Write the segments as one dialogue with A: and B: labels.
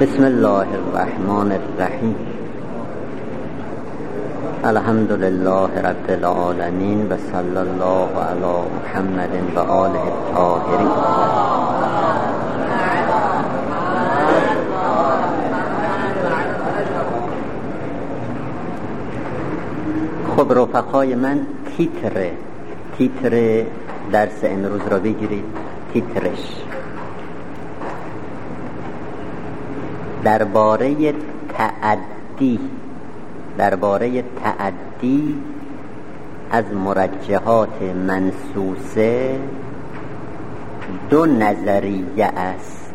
A: بسم الله الرحمن الرحیم. الحمد لله رب العالمین و صلی الله علی محمد و آله الطاهرین. خب رفقای من، تیتر درس امروز را بگیرید. تیترش درباره تعدی از مرجحات منصوصه دو نظریه است.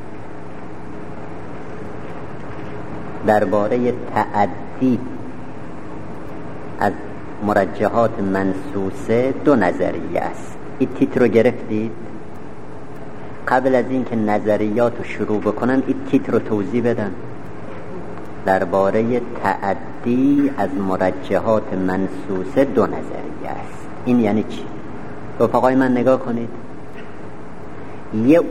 A: درباره تعدی از مرجحات منصوصه دو نظریه است. این تیتر رو گرفتید؟ قبل از این که نظریات رو شروع بکنم این تیتر رو توضیح بدم. درباره تعدی از مرجحات منصوصه دو نظریه است. این یعنی چی؟ رفقای من نگاه کنید. یه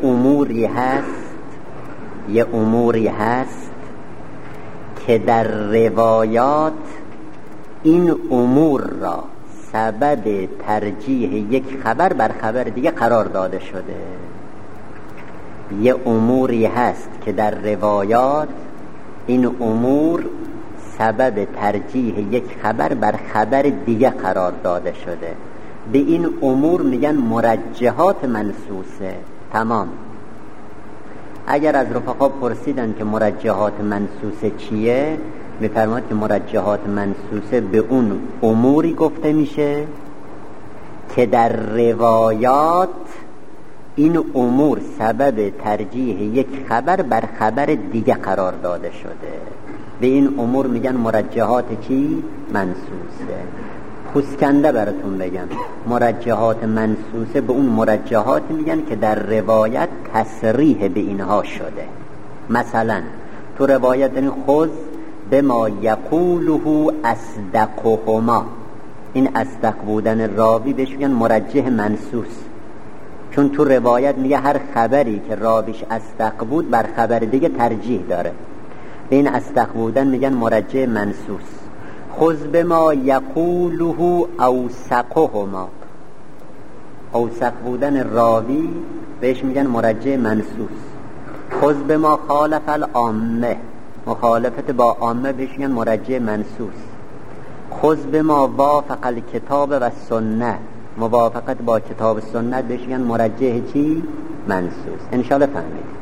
A: اموری هست که در روایات این امور را سبب ترجیح یک خبر بر خبر دیگه قرار داده شده. یه اموری هست که در روایات این امور سبب ترجیح یک خبر بر خبر دیگه قرار داده شده. به این امور میگن مرجحات منصوصه. تمام. اگر از رفقا پرسیدن که مرجحات منصوصه چیه، میفرماد که مرجحات منصوصه به اون اموری گفته میشه که در روایات این امور سبب ترجیح یک خبر بر خبر دیگه قرار داده شده. به این امور میگن مرجحات چی؟ منصوصه. پوسکنده براتون بگم، مرجحات منصوصه به اون مرجحات میگن که در روایت تصریح به اینها شده. مثلا تو روایت دارین خذ بما یقوله اصدقهما. این اصدق بودن راوی بهش میگن مرجح منصوص، چون تو روایت میگه هر خبری که راویش اصدق بود بر خبر دیگه ترجیح داره. به این اصدق بودن میگن مرجح منصوص. خذ بما یقوله اوثقهما. اوثق بودن راوی بهش میگن مرجح منصوص. خذ بما خالف العامه. مخالفت با عامه بهش میگن مرجح منصوص. خذ بما وافق الکتاب و سنت. موافقت با کتاب سنت بهش میگن مرجح چی؟ منصوص. انشاءالله فهمید.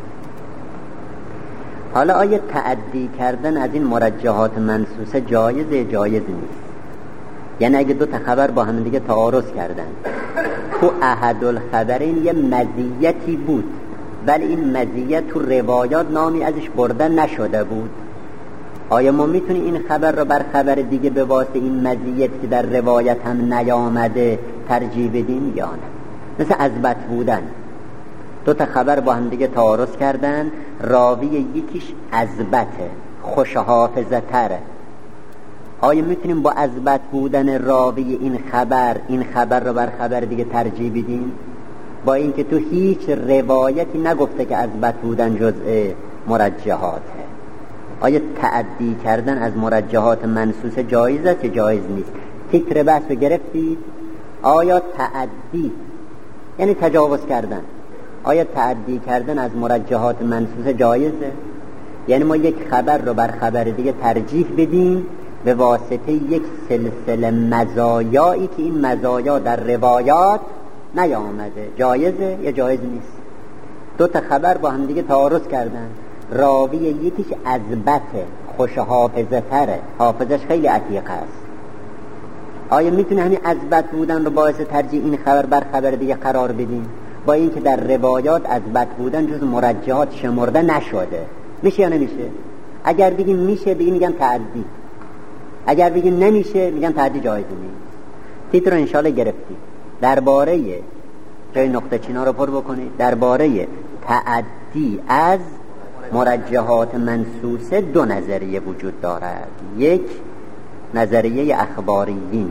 A: حالا آیا تعدی کردن از این مرجحات منصوصه جایزه؟ جایز نیست. یعنی اگه دو تا خبر با هم دیگه تعارض کردن، تو احد الخبرین یه مزیتی بود ولی این مزیت تو روایات نامی ازش برده نشده بود، آیا ما میتونیم این خبر رو بر خبر دیگه به واسطه این مزیت که در روایت هم نیامده ترجیح بدیم یا نه؟ مثل اثبت بودن. دو تا خبر با هم دیگه تعارض کردن، راوی یکیش اثبته، خوش حافظه تره. آیا میتونیم با اثبت بودن راوی این خبر رو بر خبر دیگه ترجیح بدیم؟ با اینکه تو هیچ روایتی نگفته که اثبت بودن جزء مرجحاته. آیا تعدی کردن از مرجحات منصوصه جایزه که جایز نیست؟ تیتر بحث رو گرفتید؟ آیا تعدی یعنی تجاوز کردن، آیا تعدی کردن از مرجحات منصوصه جایزه؟ یعنی ما یک خبر رو بر خبر دیگه ترجیح بدیم به واسطه یک سلسله مزایایی که این مزایا در روایات نیامده. جایزه یا جایز نیست؟ دو تا خبر با هم دیگه تعارض کردن، راوی یکیش اثبته، خوش حافظه تره، حافظش خیلی عتیق است. آیا میتونه همین اثبت بودن رو باعث ترجیح این خبر بر خبر دیگه قرار بدیم با اینکه در روایات اثبت بودن جز مرجحات شمرده نشده؟ میشه یا نمیشه؟ اگر بگیم میشه بگیم میگن تعدی، اگر بگیم نمیشه میگن تعدی جایز نیست. تیتر رو انشالله گرفتید. درباره جای نقطه چینا رو پر بکنید. درباره تعدی از مرجحات منصوصه دو نظریه وجود دارد. یک، نظریه اخباریین.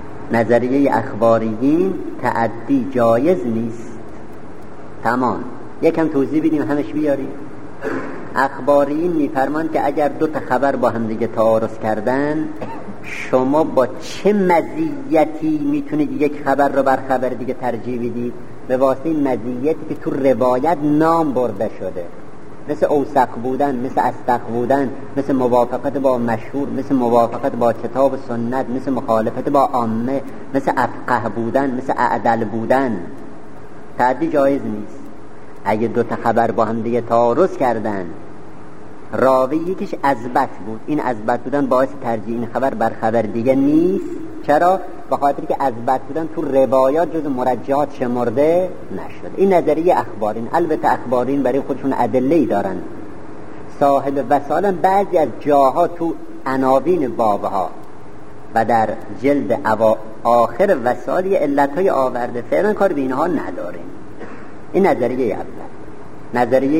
A: نظریه اخباریین تعدی جایز نیست. تمام. یکم توضیح بدیم همش بیاریم. اخباریین میفرمان که اگر دو تا خبر با هم دیگه تعارض کردن، شما با چه مزیتی میتونید یک خبر رو بر خبر دیگه ترجیح بدید؟ به واسطه این مزیتی که تو روایت نام برده شده، مثل اوثق بودن، مثل اصدق بودن، مثل موافقت با مشهور، مثل موافقت با کتاب و سنت، مثل مخالفت با عامه، مثل افقه بودن، مثل اعدل بودن. تعدی جایز نیست. اگه دو تا خبر با هم دیگه تعارض کردن، راوی یکیش اثبت بود، این اثبت بودن باعث ترجیح این خبر بر خبر دیگه نیست. چرا؟ به خاطر که اثبت بودن تو روایات جز مرجحات شمرده نشد. این نظریه اخبارین. البته اخبارین برای خودشون ادله‌ای دارن. صاحب وسائل بعضی از جاها تو عناوین بابها و در جلد آخر وسائل علتهای آورده. فعلا کار به اینها نداریم. این نظریه اول. نظریه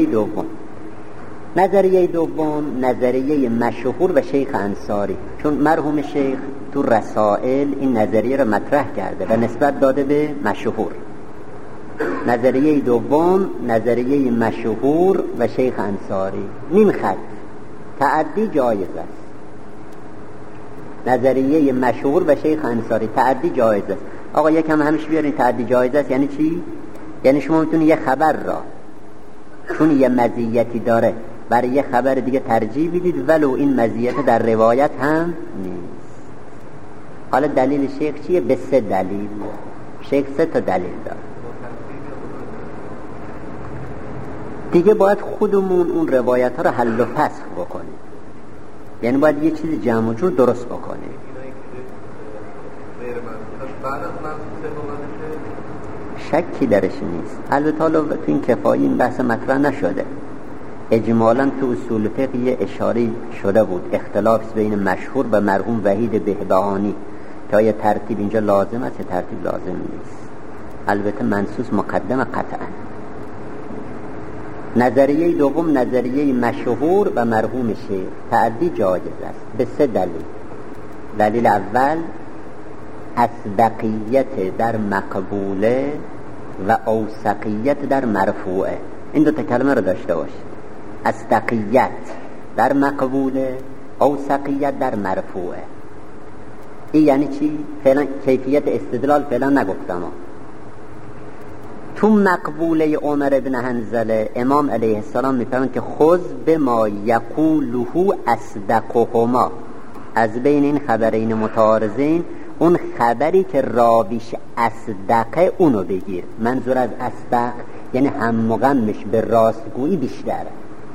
A: دوم نظریه مشهور و شیخ انصاری، چون مرحوم شیخ تو رسائل این نظریه رو مطرح کرده و نسبت داده به مشهور. نظریه دوم نظریه مشهور و شیخ انصاری. نیم خط. تعدی جایز است. نظریه مشهور و شیخ انصاری. تعدی جایز است. آقا یکم همش بیارین. تعدی جایز است یعنی چی؟ یعنی شما میتونید یه خبر را چون یه مزیتی داره برای یه خبر دیگه ترجیح بدید ولو این مزیت در روایت هم نیست. حالا دلیل شیخ چیه؟ به 3 دلیل. شیخ 3 تا دلیل داره. دیگه باید خودمون اون روایت ها رو حل و فسخ بکنیم. یعنی باید یه چیز جمع و جور درست بکنیم. شکی درش نیست. البته حالا تو این کفایی این بحث مطرح نشده. اجمالاً تو اصول فقه یه اشاره شده بود اختلاف بین مشهور و مرحوم وحید بهبهانی که آیا ترتیب اینجا لازم است یا ترتیب لازم نیست. البته منصوص مقدم قطعاً. نظریه دوم نظریه مشهور و مرحوم شیخ. تعدی جایز است به 3 دلیل. دلیل اول اصدقیت در مقبوله و اوثقیت در مرفوعه. این 2 تا کلمه رو داشته باش. اصدقیت در مقبوله، اوثقیت در مرفوعه. این یعنی چی؟ فعلا کیفیت استدلال فعلا نگفتم. تو مقبوله عمر بن حنظله امام علیه السلام میفرماند که خذ بما یقوله اصدقهما، از بین این خبرین متعارضین اون خبری که راویش اصدقه اونو بگیر. منظور از اصدق یعنی همغمش به راستگویی بیشتره.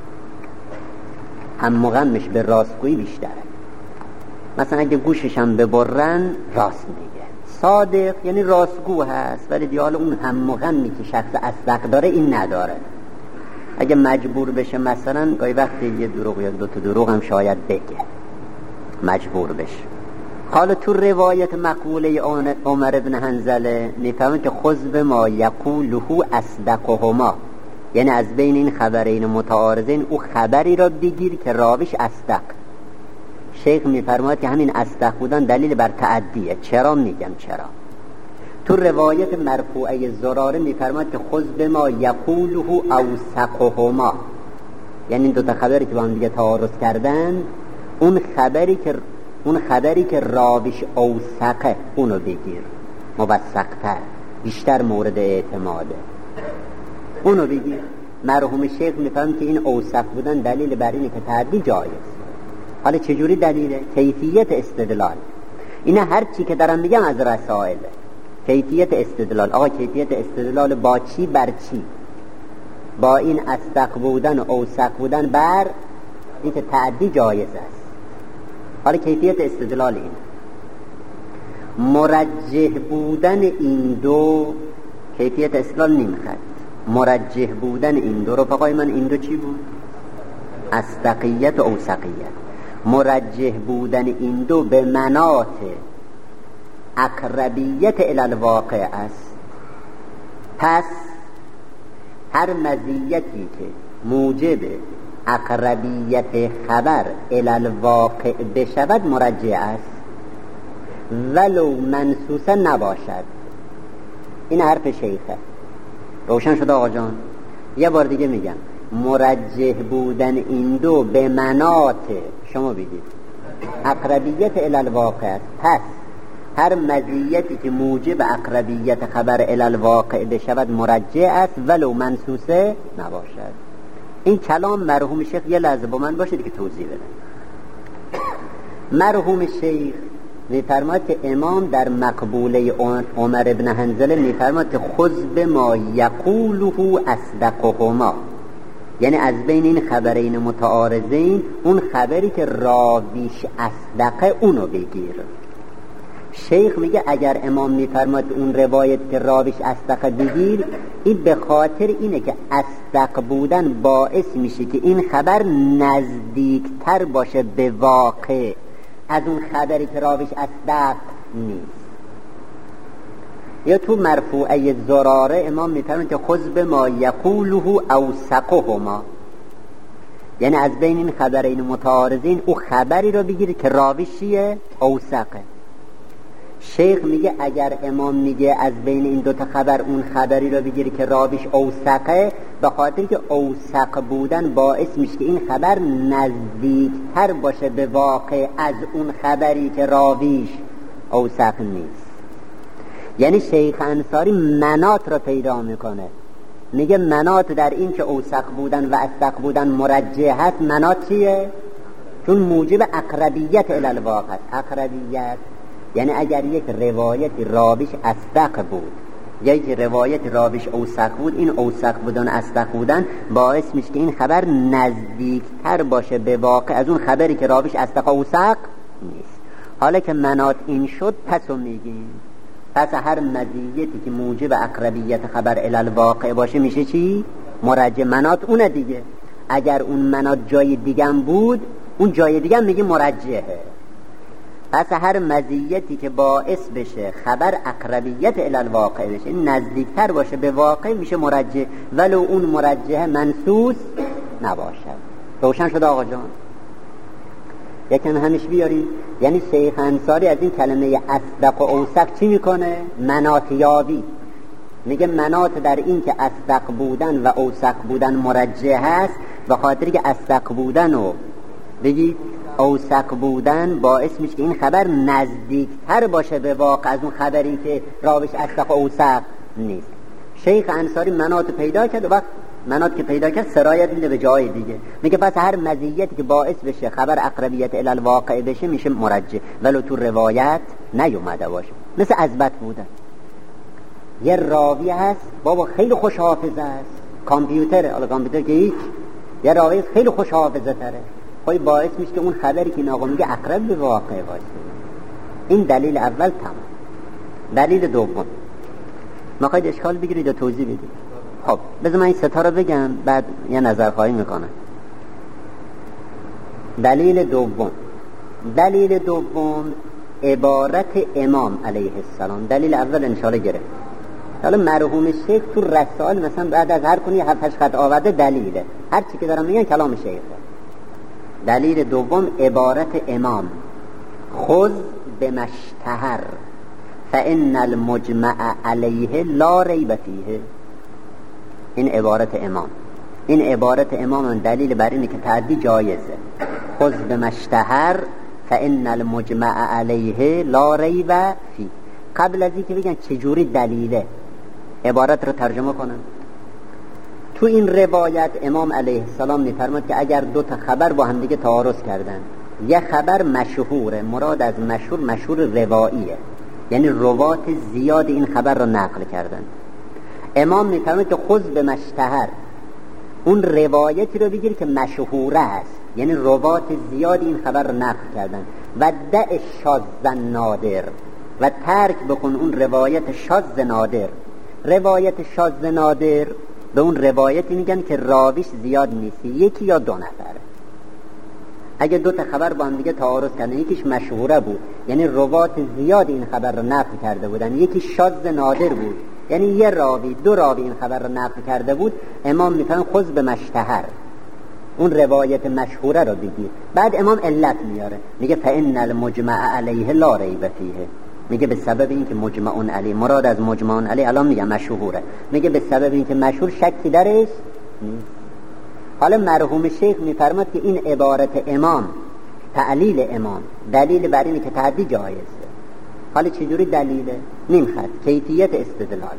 A: همغمش به راستگویی بیشتره. مثلا اگه گوشش هم ببرن راست میگه. صادق یعنی راستگو هست ولی دیال اون همغمی که شخص اصدق داره این نداره. اگه مجبور بشه مثلا گاهی وقتی یه دروغ یا 2 تا دروغ هم شاید بگه، مجبور بشه. حالا تو روایت مقبوله عمر بن حنظله میفهمن که خذ بما یقوله اصدقهما، یعنی از بین این خبرین متعارضین او خبری را بگیر که راویش اصدق. شیخ میفرماید که همین اصدق بودن دلیل بر تعدیه. چرا میگم چرا؟ تو روایت مرفوعه زراره میفرماید که خذ بما یقوله اوثقهما، یعنی این 2 تا خبری که با هم دیگه تعارض کردن اون خبری که راویش اوثقه اونو بگیر، موثق‌تر، بیشتر مورد اعتماده، اونو بگیر. مرحوم شیخ میفهم که این اوثق بودن دلیل بر اینه که تعدی جایز. حالا چجوری دلیله؟ کیفیت استدلال. اینا هر چی که دارم میگم از رسائل. کیفیت استدلال. آقا کیفیت استدلال با چی بر چی؟ با این اصدق بودن و اوثق بودن بر این که تعدی جایز است. حالا کیفیت استدلال این مرجح بودن این دو، کیفیت استدلال نمیخواد. مرجح بودن این دو رفقای من، این دو چی بود؟ اصدقیت و اوثقیت. مرجح بودن این دو به مناط اقربیت الالواقع است. پس هر مزیتی که موجب اقربیت خبر الالواقع بشود مرجح است ولو منصوصا نباشد. این حرف شیخه. روشن شد آقا جان؟ یه بار دیگه میگم مرجح بودن این دو به مناط شما بگید اقربیت الی الواقع است. پس هر مزیتی که موجب اقربیت خبر الی الواقع بشود مرجح است ولو منصوصه نباشد. این کلام مرحوم شیخ یه لحظه با من باشید که توضیح بدم. مرحوم شیخ میفرماید که امام در مقبوله عمر ابن حنظله میفرماید که خذ بما یقوله اصدقهما، یعنی از بین این خبرین متعارضین اون خبری که راویش اصدقه اونو بگیر. شیخ میگه اگر امام میفرماید اون روایت که راویش اصدقه بگیر، این به خاطر اینه که اصدق بودن باعث میشه که این خبر نزدیکتر باشه به واقع از اون خبری که راویش اصدق نیست. یا تو مرفوعه زراره امام میفرماید که خذ بما یقوله اوثقهما، یعنی از بین این خبرین متعارضین او خبری رو بگیری که راویش چیه؟ اوثقه. شیخ میگه اگر امام میگه از بین این دوتا خبر اون خبری رو بگیری که راویش اوثقه، به خاطر که اوثق بودن باعث میشه که این خبر نزدیکتر باشه به واقع از اون خبری که راویش اوثق نیست. یعنی شیخ انصاری مناط رو پیدا میکنه، میگه مناط در این که اوثق بودن و اصدق بودن مرجح هست. مناط چیه؟ چون موجب اقربیت الی الواقع. اقربیت یعنی اگر یک روایت راویش اصدق بود یا یک روایت راویش اوثق بود، این اوثق بودن اصدق بودن باعث میشه که این خبر نزدیکتر باشه به واقع از اون خبری که راویش اصدق اوثق نیست. حالا که مناط این شد، پسو میگیم پس هر مزیتی که موجب اقربیت خبر الی الواقع باشه میشه چی؟ مرجح. مناط اونه دیگه. اگر اون مناط جای دیگم بود، اون جای دیگم میگه مرجحه. پس هر مزیتی که باعث بشه خبر اقربیت الی الواقع بشه، نزدیکتر باشه به واقع، میشه مرجح ولو اون مرجح منصوص نباشد. روشن شد آقا جان؟ یکم همیش بیاریم. یعنی شیخ انصاری از این کلمه اصدق و اوثق چی میکنه؟ مناط یابی. میگه مناط در این که اصدق بودن و اوثق بودن مرجح هست، به خاطری که اصدق بودن و بگید اوثق بودن باعث میشه که این خبر نزدیکتر باشه به واقع از اون خبری که راویش اصدق و اوثق نیست. شیخ انصاری مناط پیدا کرد و وقت مناط که پیدا کرد سرایت میده به جای دیگه. میگه پس هر مزیتی که باعث بشه خبر اقربیت الی الواقع بشه میشه مرجح ولو تو روایت نیومده باشه. مثل اثبت بودن. یه راوی هست بابا خیلی خوش حافظه است، کامپیوتره، حالا کامپیوتر که هیچ، یه راوی خیلی خوش حافظه تره، خیلی باعث میشه که اون خبری که ناقل میگه اقرب به واقع باشه. این دلیل اول تمام. دلیل دوم میخواید اشکال بگیرید یا توضیح بدید؟ خب بذار من این ستا رو بگم بعد یه نظر خواهی میکنم. دلیل دوم عبارت امام علیه السلام. دلیل اول انشاءالله گرفت. حالا مرحوم شیخ تو رسائل مثلا بعد از هر کنی 7-8 خط آورده دلیله، هر چی که دارم میگن کلام شیخه. دلیل دوم عبارت امام خذ بمشتهر فإن المجمع علیه لا ریب فیه. این عبارت امام دلیل بر اینه که تعدی جایزه. خذ بمشتهر فإن المجمع علیه لا ریب فیه. قبل از اینکه بگن چجوری دلیله، عبارت رو ترجمه کنن. تو این روایت امام علیه السلام میفرماد که اگر دو تا خبر با هم دیگه تعارض کردن، یه خبر مشهوره، مراد از مشهور رواییه، یعنی روات زیاد این خبر رو نقل کردن. امام میفرماد که خذ به مشتهر، اون روایتی رو بگیر که مشهوره است، یعنی روات زیاد این خبر رو نقل کردن. و دع شاذ نادر، و ترک بکن اون روایت شاذ نادر. روایت شاذ نادر به اون روایتی میگن که راویش زیاد نیست، یکی یا دو نفره. اگه دو تا خبر با هم دیگه تعارض کردن، یکیش مشهوره بود یعنی روات زیاد این خبر رو نقل کرده بودن، یکی شاذ نادر بود یعنی یه راوی دو راوی این خبر رو نقل کرده بود، امام میفرماید خذ به مشتهر، اون روایت مشهوره رو بگیر. بعد امام علت میاره، میگه فإن المجمع علیه لا ریب فیه، میگه به سبب اینکه مجمع علیه، مراد از مجمع علیه الان میگه مشهوره، میگه به سبب اینکه مشهور شکی درش نیست. حالا مرحوم شیخ میفرماد که این عبارت امام، تعلیل امام، دلیل بر اینه که تعدی جایزه. حالا چجوری دلیله؟ نیم خط، کیفیت استدلال.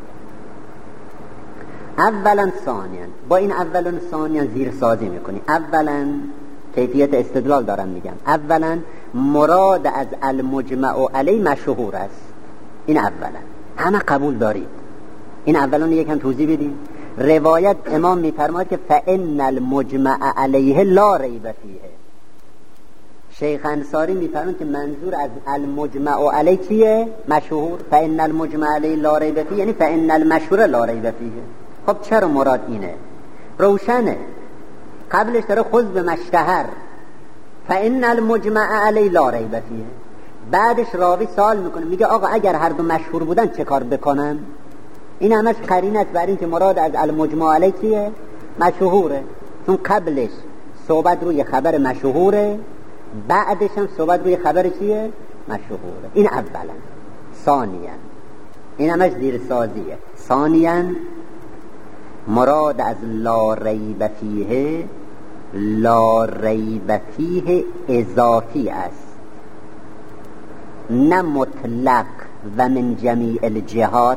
A: اولا ثانیا، با این اولا ثانیا زیر سازی میکنی. اولا کیفیت استدلال دارم میگم. اولا مراد از المجمع علی مشهور است. این اولا همه قبول دارید. این اولا یکم توضیح بدیم. روایت امام میفرماید که فإن المجمع علیه لا ریب فیه. شیخ انصاری میفرماید که منظور از المجمع علیه چیه؟ مشهور. فإن المجمع علیه لا ریب فیه یعنی فإن المشهور لا ریب فیه. خب چرا مراد اینه؟ روشنه. قبلش داره خذ به مشتهر فإن المجمع علیه لا ریب فیه. بعدش راوی سوال میکنه میگه آقا اگر هر دو مشهور بودن چه کار بکنم؟ این همش قرینه است بر این که مراد از المجمع علیه چیه؟ مشهوره. چون قبلش صحبت روی خبر مشهوره، بعدش هم صحبت روی خبر چیه؟ مشهوره. این اولا. ثانیا این همش زیر سازیه. ثانیا مراد از لا ریب فیه، لا ریب فیه اضافی است، نه مطلق و من جمیع الجهات.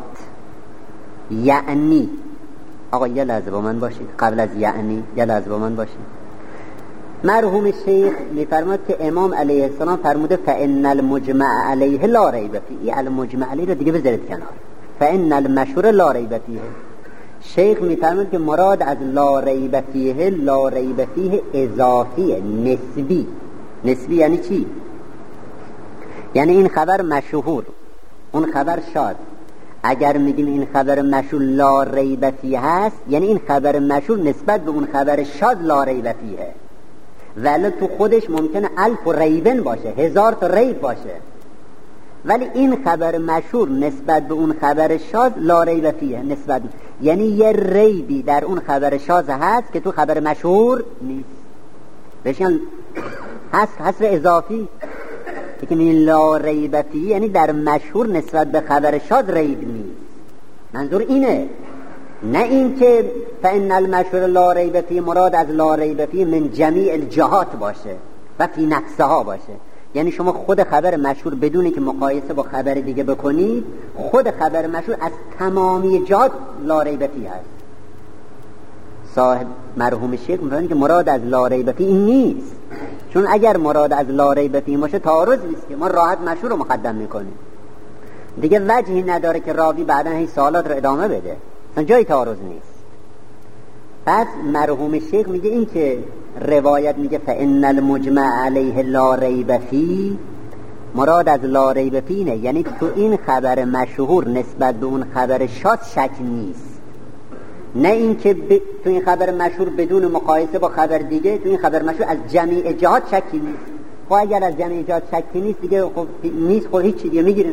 A: یعنی آقا یه لحظه با من باشید، قبل از یعنی یه لحظه با من باشید. مرحوم شیخ میفرماد که امام علیه السلام فرموده فإن المجمع علیه لا ریب فیه. این المجمع علیه رو دیگه بذارید کنار. فإن المشهور لا ریب فیه. شیخ میفرماد که مراد از لا ریب فیه، لا ریب فیه اضافیه، نسبی. نسبی یعنی چی؟ یعنی این خبر مشهور، اون خبر شاد. اگر میگیم این خبر مشهور لا ریب فیه هست، یعنی این خبر مشهور نسبت به اون خبر شاد لا ریب فیه. ولی تو خودش ممکنه الف و ریبن باشه، 1000 تا ریب باشه، ولی این خبر مشهور نسبت به اون خبر شاذ لا ریب فیه. نسبت یعنی یه ریبی در اون خبر شاذ هست که تو خبر مشهور نیست. بشن حصر اضافی که این لا ریب فیه یعنی در مشهور نسبت به خبر شاذ ریب نیست. منظور اینه، نه این که فإن المشهور لا ریب فیه مراد از لا ریب فیه من جمیع الجهات باشه و فی نفسها باشه. یعنی شما خود خبر مشهور بدون که مقایسه با خبر دیگه بکنید، خود خبر مشهور از تمامی جهات لا ریب فیه هست. صاحب مرحوم شیخ می‌فرماید که مراد از لا ریب فیه این نیست. چون اگر مراد از لا ریب فیه باشه تعارض نیست که ما راحت مشهور رو مقدم میکنیم، دیگه وجهی نداره که راوی بعداً این سوالات رو ادامه بده، اصلا جای تعارض نیست. پس مرحوم شیخ میگه این که روایت میگه فإن المجمع علیه لا ریب فیه، مراد از لا ریب فیه نه، یعنی تو این خبر مشهور نسبت به اون خبر شاذ شک نیست. نه این که تو این خبر مشهور بدون مقایسه با خبر دیگه تو این خبر مشهور از جمیع جهات شکی نیست. خب اگر از جمیع جهات شکی نیست دیگه خب نیست، خب هیچ دیگه میگیرنش.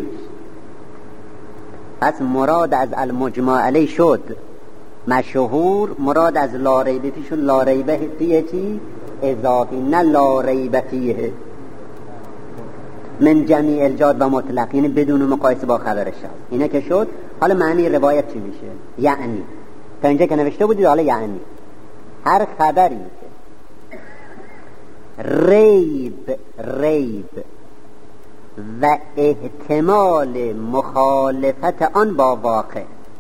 A: پس مراد از المجمع علیه شد مشهور، مراد از لا ریب فیه شد لا ریب فیه چی؟ اضافی، نه لا ریب فیه من جمیع الجهات و مطلق، یعنی بدون مقایسه با خبر شاذ. اینه که شد. حالا معنی روایت چی میشه؟ یعنی تا اینجا که نوشته بودید، حالا یعنی هر خبری که ریب و احتمال مخالفت آن با واقع،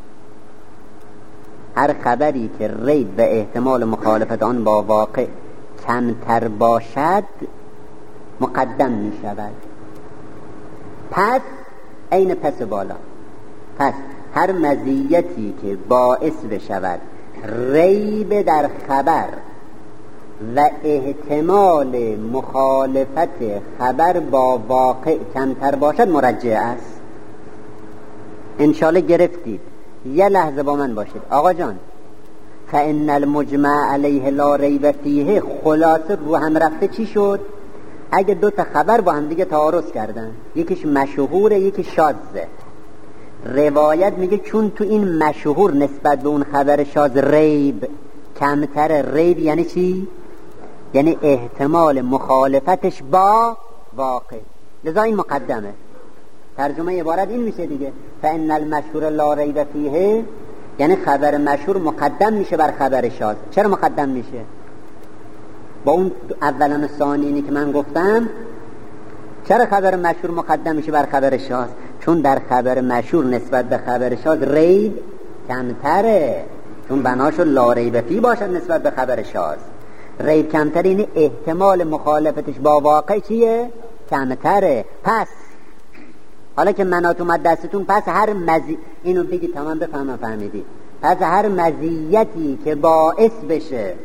A: هر خبری که ریب و احتمال مخالفت آن با واقع کمتر باشد مقدم می شود. پس این پس بالا. پس هر مزیتی که باعث بشود ریب در خبر و احتمال مخالفت خبر با واقع کمتر باشد مرجع است. انشالله گرفتید. یه لحظه با من باشید. آقا جان، فإن المجمع علیه لا ریب فیه خلاصه رو هم رفته چی شد؟ اگه دو تا خبر با هم دیگه تعارض کردن، یکیش مشهوره یکی شاذه، روایت میگه چون تو این مشهور نسبت به اون خبر شاذ ریب کمتر. ریب یعنی چی؟ یعنی احتمال مخالفتش با واقع، لذا این مقدمه. ترجمه عبارت این میشه دیگه، فإن المشهور لا ریب فیه یعنی خبر مشهور مقدم میشه بر خبر شاذ. چرا مقدم میشه؟ با اون اولا و ثانیینی که من گفتم، چرا خبر مشهور مقدم میشه بر خبر شاذ؟ چون در خبر مشهور نسبت به خبر شاذ ریب کمتره، چون بناشو لا ریب فی باشد نسبت به خبر شاذ. ریب کمتره یعنی احتمال مخالفتش با واقع چیه؟ کمتره. پس حالا که منات اومد دستتون، پس هر اینو بگی تمام بفهمم فهمیدی، پس هر مزیتی که باعث بشه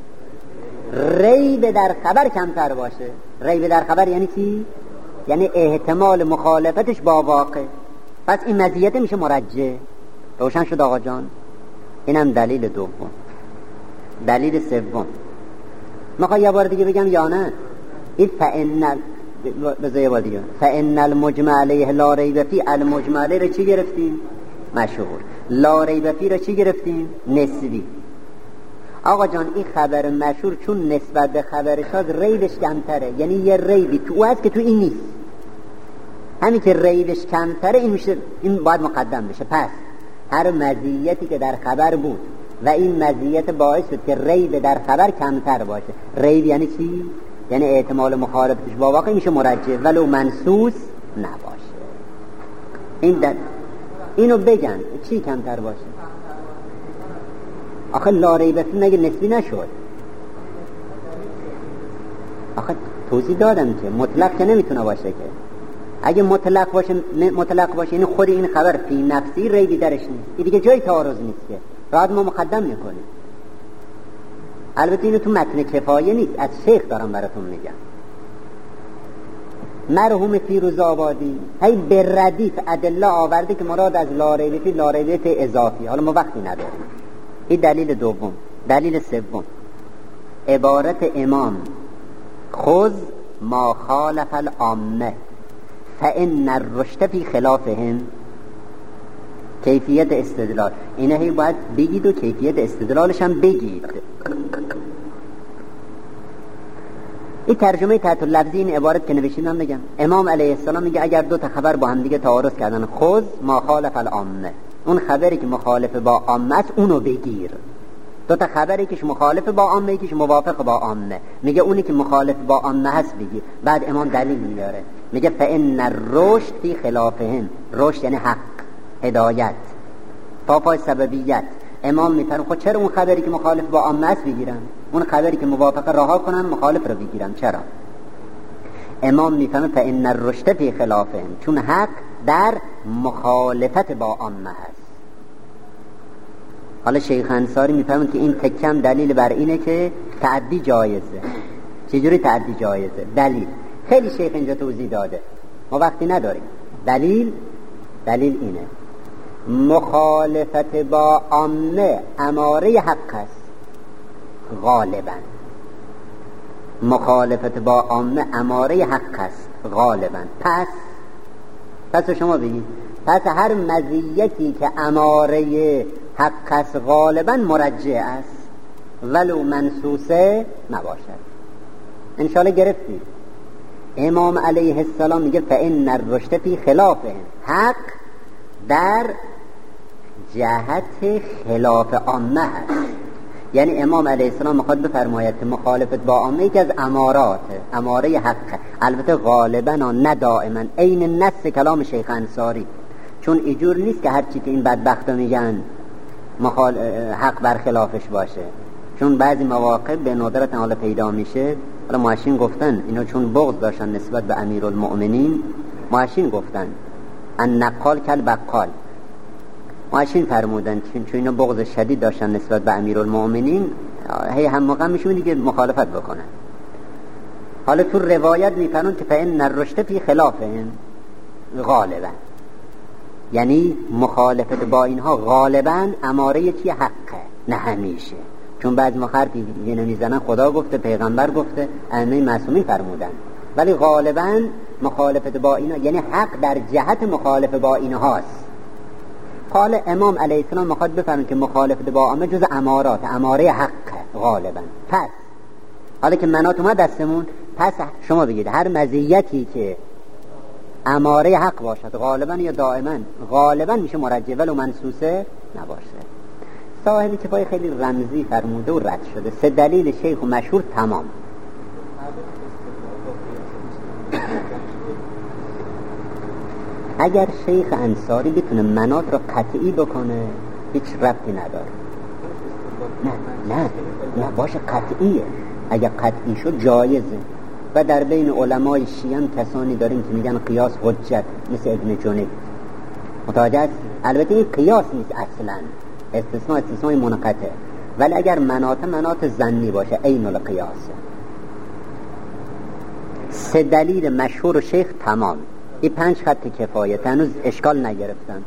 A: ریب در خبر کمتر باشه. ریب در خبر یعنی چی؟ یعنی احتمال مخالفتش با واقع، پس این مزیت میشه مرجح. روشن شد آقا جان؟ اینم دلیل دوم. دلیل سوم میخوای یه بار دیگه بگم یا نه؟ این بذار یه بار دیگه. فإن المجمع علیه لا ریب فی، المجمع علیه رو چی گرفتیم؟ مشهور. لا ریب فی رو چی گرفتیم؟ نسبی. آقا جان این خبر مشهور چون نسبت به خبر شاذ ریبش کمتره، یعنی یه ریبی تو هست که تو این نیست، همین که ریبش کمتره این میشه، این باید مقدم بشه. پس هر مزیتی که در خبر بود و این مزیت باعث شد که ریب در خبر کمتر باشه. ریب یعنی چی؟ یعنی احتمال مخالفتش با واقع میشه مرجح ولو منصوص نباشه. اینو بگن چی کمتر باشه؟ آخه لا ریب فی مگه نسبی نشد؟ آخه توضیح دادم که مطلق که نمیتونه باشه که. اگه مطلق باشه یعنی خود این خبر فی نفسی ریبی درش نیست، این دیگه جای تعارض نیست که راحت ما مقدم میکنیم. البته اینو تو متن کفایه نیست، از شیخ دارم براتون میگم. مرحوم فیروز آبادی هی به ردیف ادله آورده که مراد از لا ریب فی لا ریب فی اضافی. حالا ما وقتی نداریم. این دلیل دوم. دلیل سوم عبارت امام خذ ما خالف العامه فإن الرشد فی خلافهم، کیفیت استدلال اینه هی باید بگید و کیفیت استدلالش هم بگید. این ترجمه تحت اللفظی این عبارت که نوشیدم بگم. امام علیه السلام میگه اگر دو تا خبر با هم دیگه تعارض کردن، خذ ما خالف العامه، اون خبری که مخالف با عامه است اونو بگیر. دو تا خبری که مخالف با عامه یکیش موافق با عامه، میگه اونی که مخالف با عامه هست بگیر. بعد امام دلیل میاره میگه فإن الرشد فی خلافهم. رشد یعنی حق، هدایت، پای سببیت. امام میفرمه خب چرا اون خبری که مخالف با عامه است بگیرن، اون خبری که موافقه رها کنن مخالف رو بگیرن؟ چرا؟ امام میفهمه فإن الرشد فی خلافهم، چون حق در مخالفت با عامه هست. حالا شیخ انصاری میفهمه که این تکم دلیل بر اینه که تعدی جایزه. چجوری تعدی جایزه؟ دلیل خیلی شیخ اینجا توضیح داده، ما وقتی نداریم. دلیل اینه مخالفت با عامه اماره حق است غالبا. مخالفت با عامه اماره حق است غالبا. پس شما بگید پس هر مزیتی که اماره حق است غالبا مرجع است ولو منصوصه نباشد. انشاءالله گرفتید. امام علیه السلام میگه فإن الرشد فی خلافه، حق در جهت خلاف عامه هست. یعنی امام علیه السلام میخواد بفرماید که مخالفت با عامه یکی از اماره حق، البته غالبا نه دائما، عین نص کلام شیخ انصاری. چون اینجور نیست که هرچی که این بدبختا میگن حق بر خلافش باشه، چون بعضی مواقع به ندرت حالا پیدا میشه. حالا معاشین گفتن اینا چون بغض داشتن نسبت به امیرالمؤمنین، معاشین گفتن ان نقال کل بقال، معاشین فرمودن چون اینا بغض شدید داشتن نسبت به امیرالمؤمنین، هی هم موقع میشون دیگه مخالفت بکنن. حالا تو روایت میفرمون که فإن الرشد فی خلافهم غالبا، یعنی مخالفت با اینها غالبا اماره چی؟ حقه، نه همیشه. چون بعض مخالفی دیگه نمیزنن خدا گفته، پیغمبر گفته، ائمه معصومین فرمودن، ولی غالبا مخالفت با اینا یعنی حق در جهت مخالف با اینهاست. قال امام علیه السلام میخواد بفهمه که مخالفت با عامه جز امارات، اماره حق غالبا. پس حالا که منات اومد دستمون، پس شما بگید هر مزیتی که اماره حق باشد غالبا یا دائما، غالبا میشه مرجع ولو منصوصه نباشه. صاحب کفایه خیلی رمزی فرموده و رد شده. 3 دلیل شیخ و مشهور تمام. اگر شیخ انصاری بتونه مناط رو قطعی بکنه هیچ ربطی نداره. نه باشه قطعیه. اگر قطعی شد جایزه. و در بین علمای شیعه کسانی داریم که میگن قیاس حجت، مثل ابن جنید. متوجه است؟ البته این قیاس نیست اصلا، استثناء منقطع، ولی اگر مناط ظنی باشه عین القیاس. 3 دلیل مشهور شیخ تمام. این 5 خط کفایه. هنوز اشکال نگرفتن.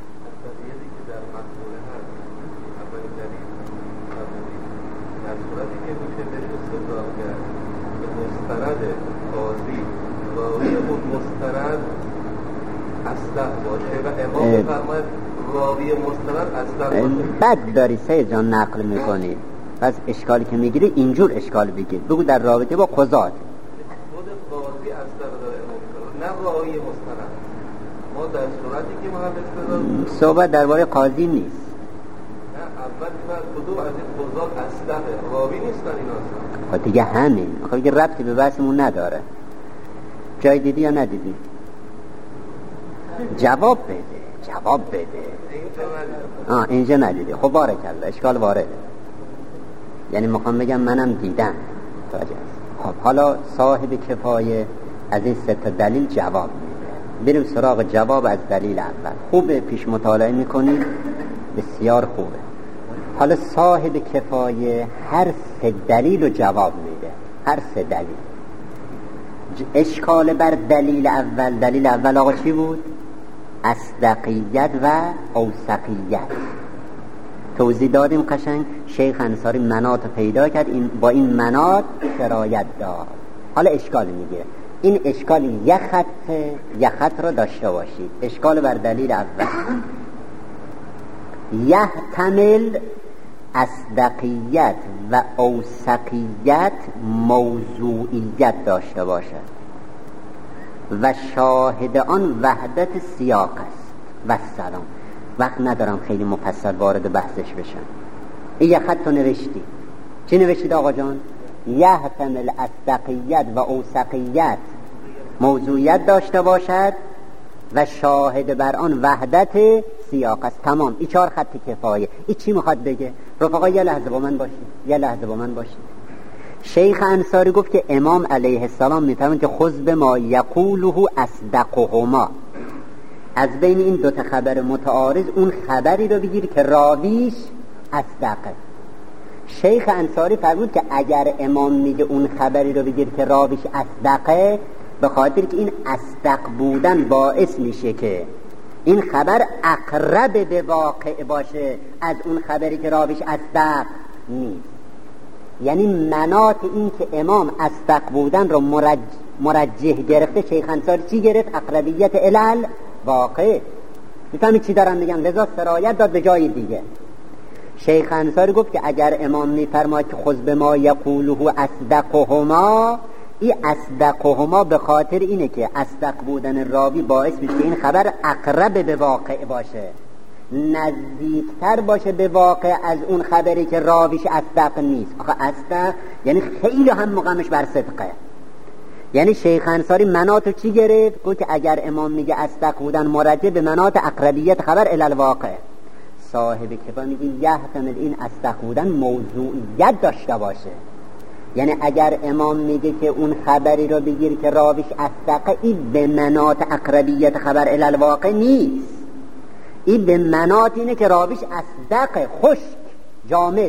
B: مسترد قاضی راوی اون مسترد اصدق باشه و امام فرماید راوی مسترد اصدق باشه.
A: بد داری سید جان نقل میکنی، پس اشکالی که میگیری اینجور اشکال بگیر. بگو در رابطه با قضات
B: خود قاضی اصدق داره امام، نه راوی مسترد. ما در صورتی که ما هم استدلال
A: صحبت درباره قاضی نیست.
B: نه اول کدوم از این قضات اصدقه، راوی نیستن اینا.
A: خب دیگه همین. خب دیگه ربطی به بحثمون نداره. جای دیدی یا ندیدی؟ جواب بده. اینجا ندیدی. خب بارکالله، اشکال وارده. یعنی میخوام بگم منم دیدم. خب حالا صاحب کفایه از این 3 دلیل جواب میده. بریم سراغ جواب از دلیل اول. خوبه پیش مطالعه میکنید، بسیار خوبه. حالا صاحب کفایه هر 3 دلیل رو جواب میده. هر 3 دلیل. اشکال بر دلیل اول. دلیل اول آقا چی بود؟ اصدقیت و اوثقیت. توضیح دادیم قشنگ. شیخ انصاری مناط پیدا کرد، با این مناط شرایط داد. حالا اشکال میگیره. این اشکال یه خط رو داشته باشید. اشکال بر دلیل اول. یحتمل اصدقیت و اوثقیت موضوعیت داشته باشد و شاهد آن وحدت سیاق است. و سلام. وقت ندارم خیلی مفصل وارد بحثش بشم. این یه خط رو نوشتی. چی نوشتید آقا جان؟ یحتمل اصدقیت و اوثقیت موضوعیت داشته باشد و شاهد بر آن وحدت سیاق است. تمام. این 4 خط کفایه. این چی میخواد بگه؟ رفقا یه لحظه با من باشید. شیخ انصاری گفت که امام علیه السلام میفرمایند که خذ بما یقوله اصدقهما. از بین این 2 خبر متعارض اون خبری رو بگیر که راویش اصدقه. شیخ انصاری فرمود که اگر امام میگه اون خبری رو بگیر که راویش اصدقه، به خاطر که این اصدق بودن باعث میشه که این خبر اقرب به واقع باشه از اون خبری که راویش اصدق نیست. یعنی مناط این که امام اصدق بودن رو مرجح گرفته، شیخ انصاری چی گرفت؟ اقربیت الال واقع. میفهمید چی دارم میگم؟ لذا سرایت داد به جای دیگه. شیخ انصاری گفت که اگر امام میفرماید که خذ بما یقوله اصدقهما، این اصدقهما به خاطر اینه که اصدق بودن راوی باعث میشه که این خبر اقرب به واقع باشه، نزدیکتر باشه به واقع از اون خبری که راویش اصدق نیست. آخه اصدق یعنی خیلی هم مقامش بر صدقه. یعنی شیخ انصاری مناطو چی گرفت؟ گفت که اگر امام میگه اصدق بودن مرجع به مناط اقربیت خبر الی الواقع. صاحب کفایه میگه یحتمل این اصدق بودن موضوعیت داشته باشه. یعنی اگر امام میگه که اون خبری رو بگیر که راویش اصدقه، این به مناط اقربیت خبر الی الواقع نیست. این به مناط اینه که راویش اصدقه، خشک، جامد.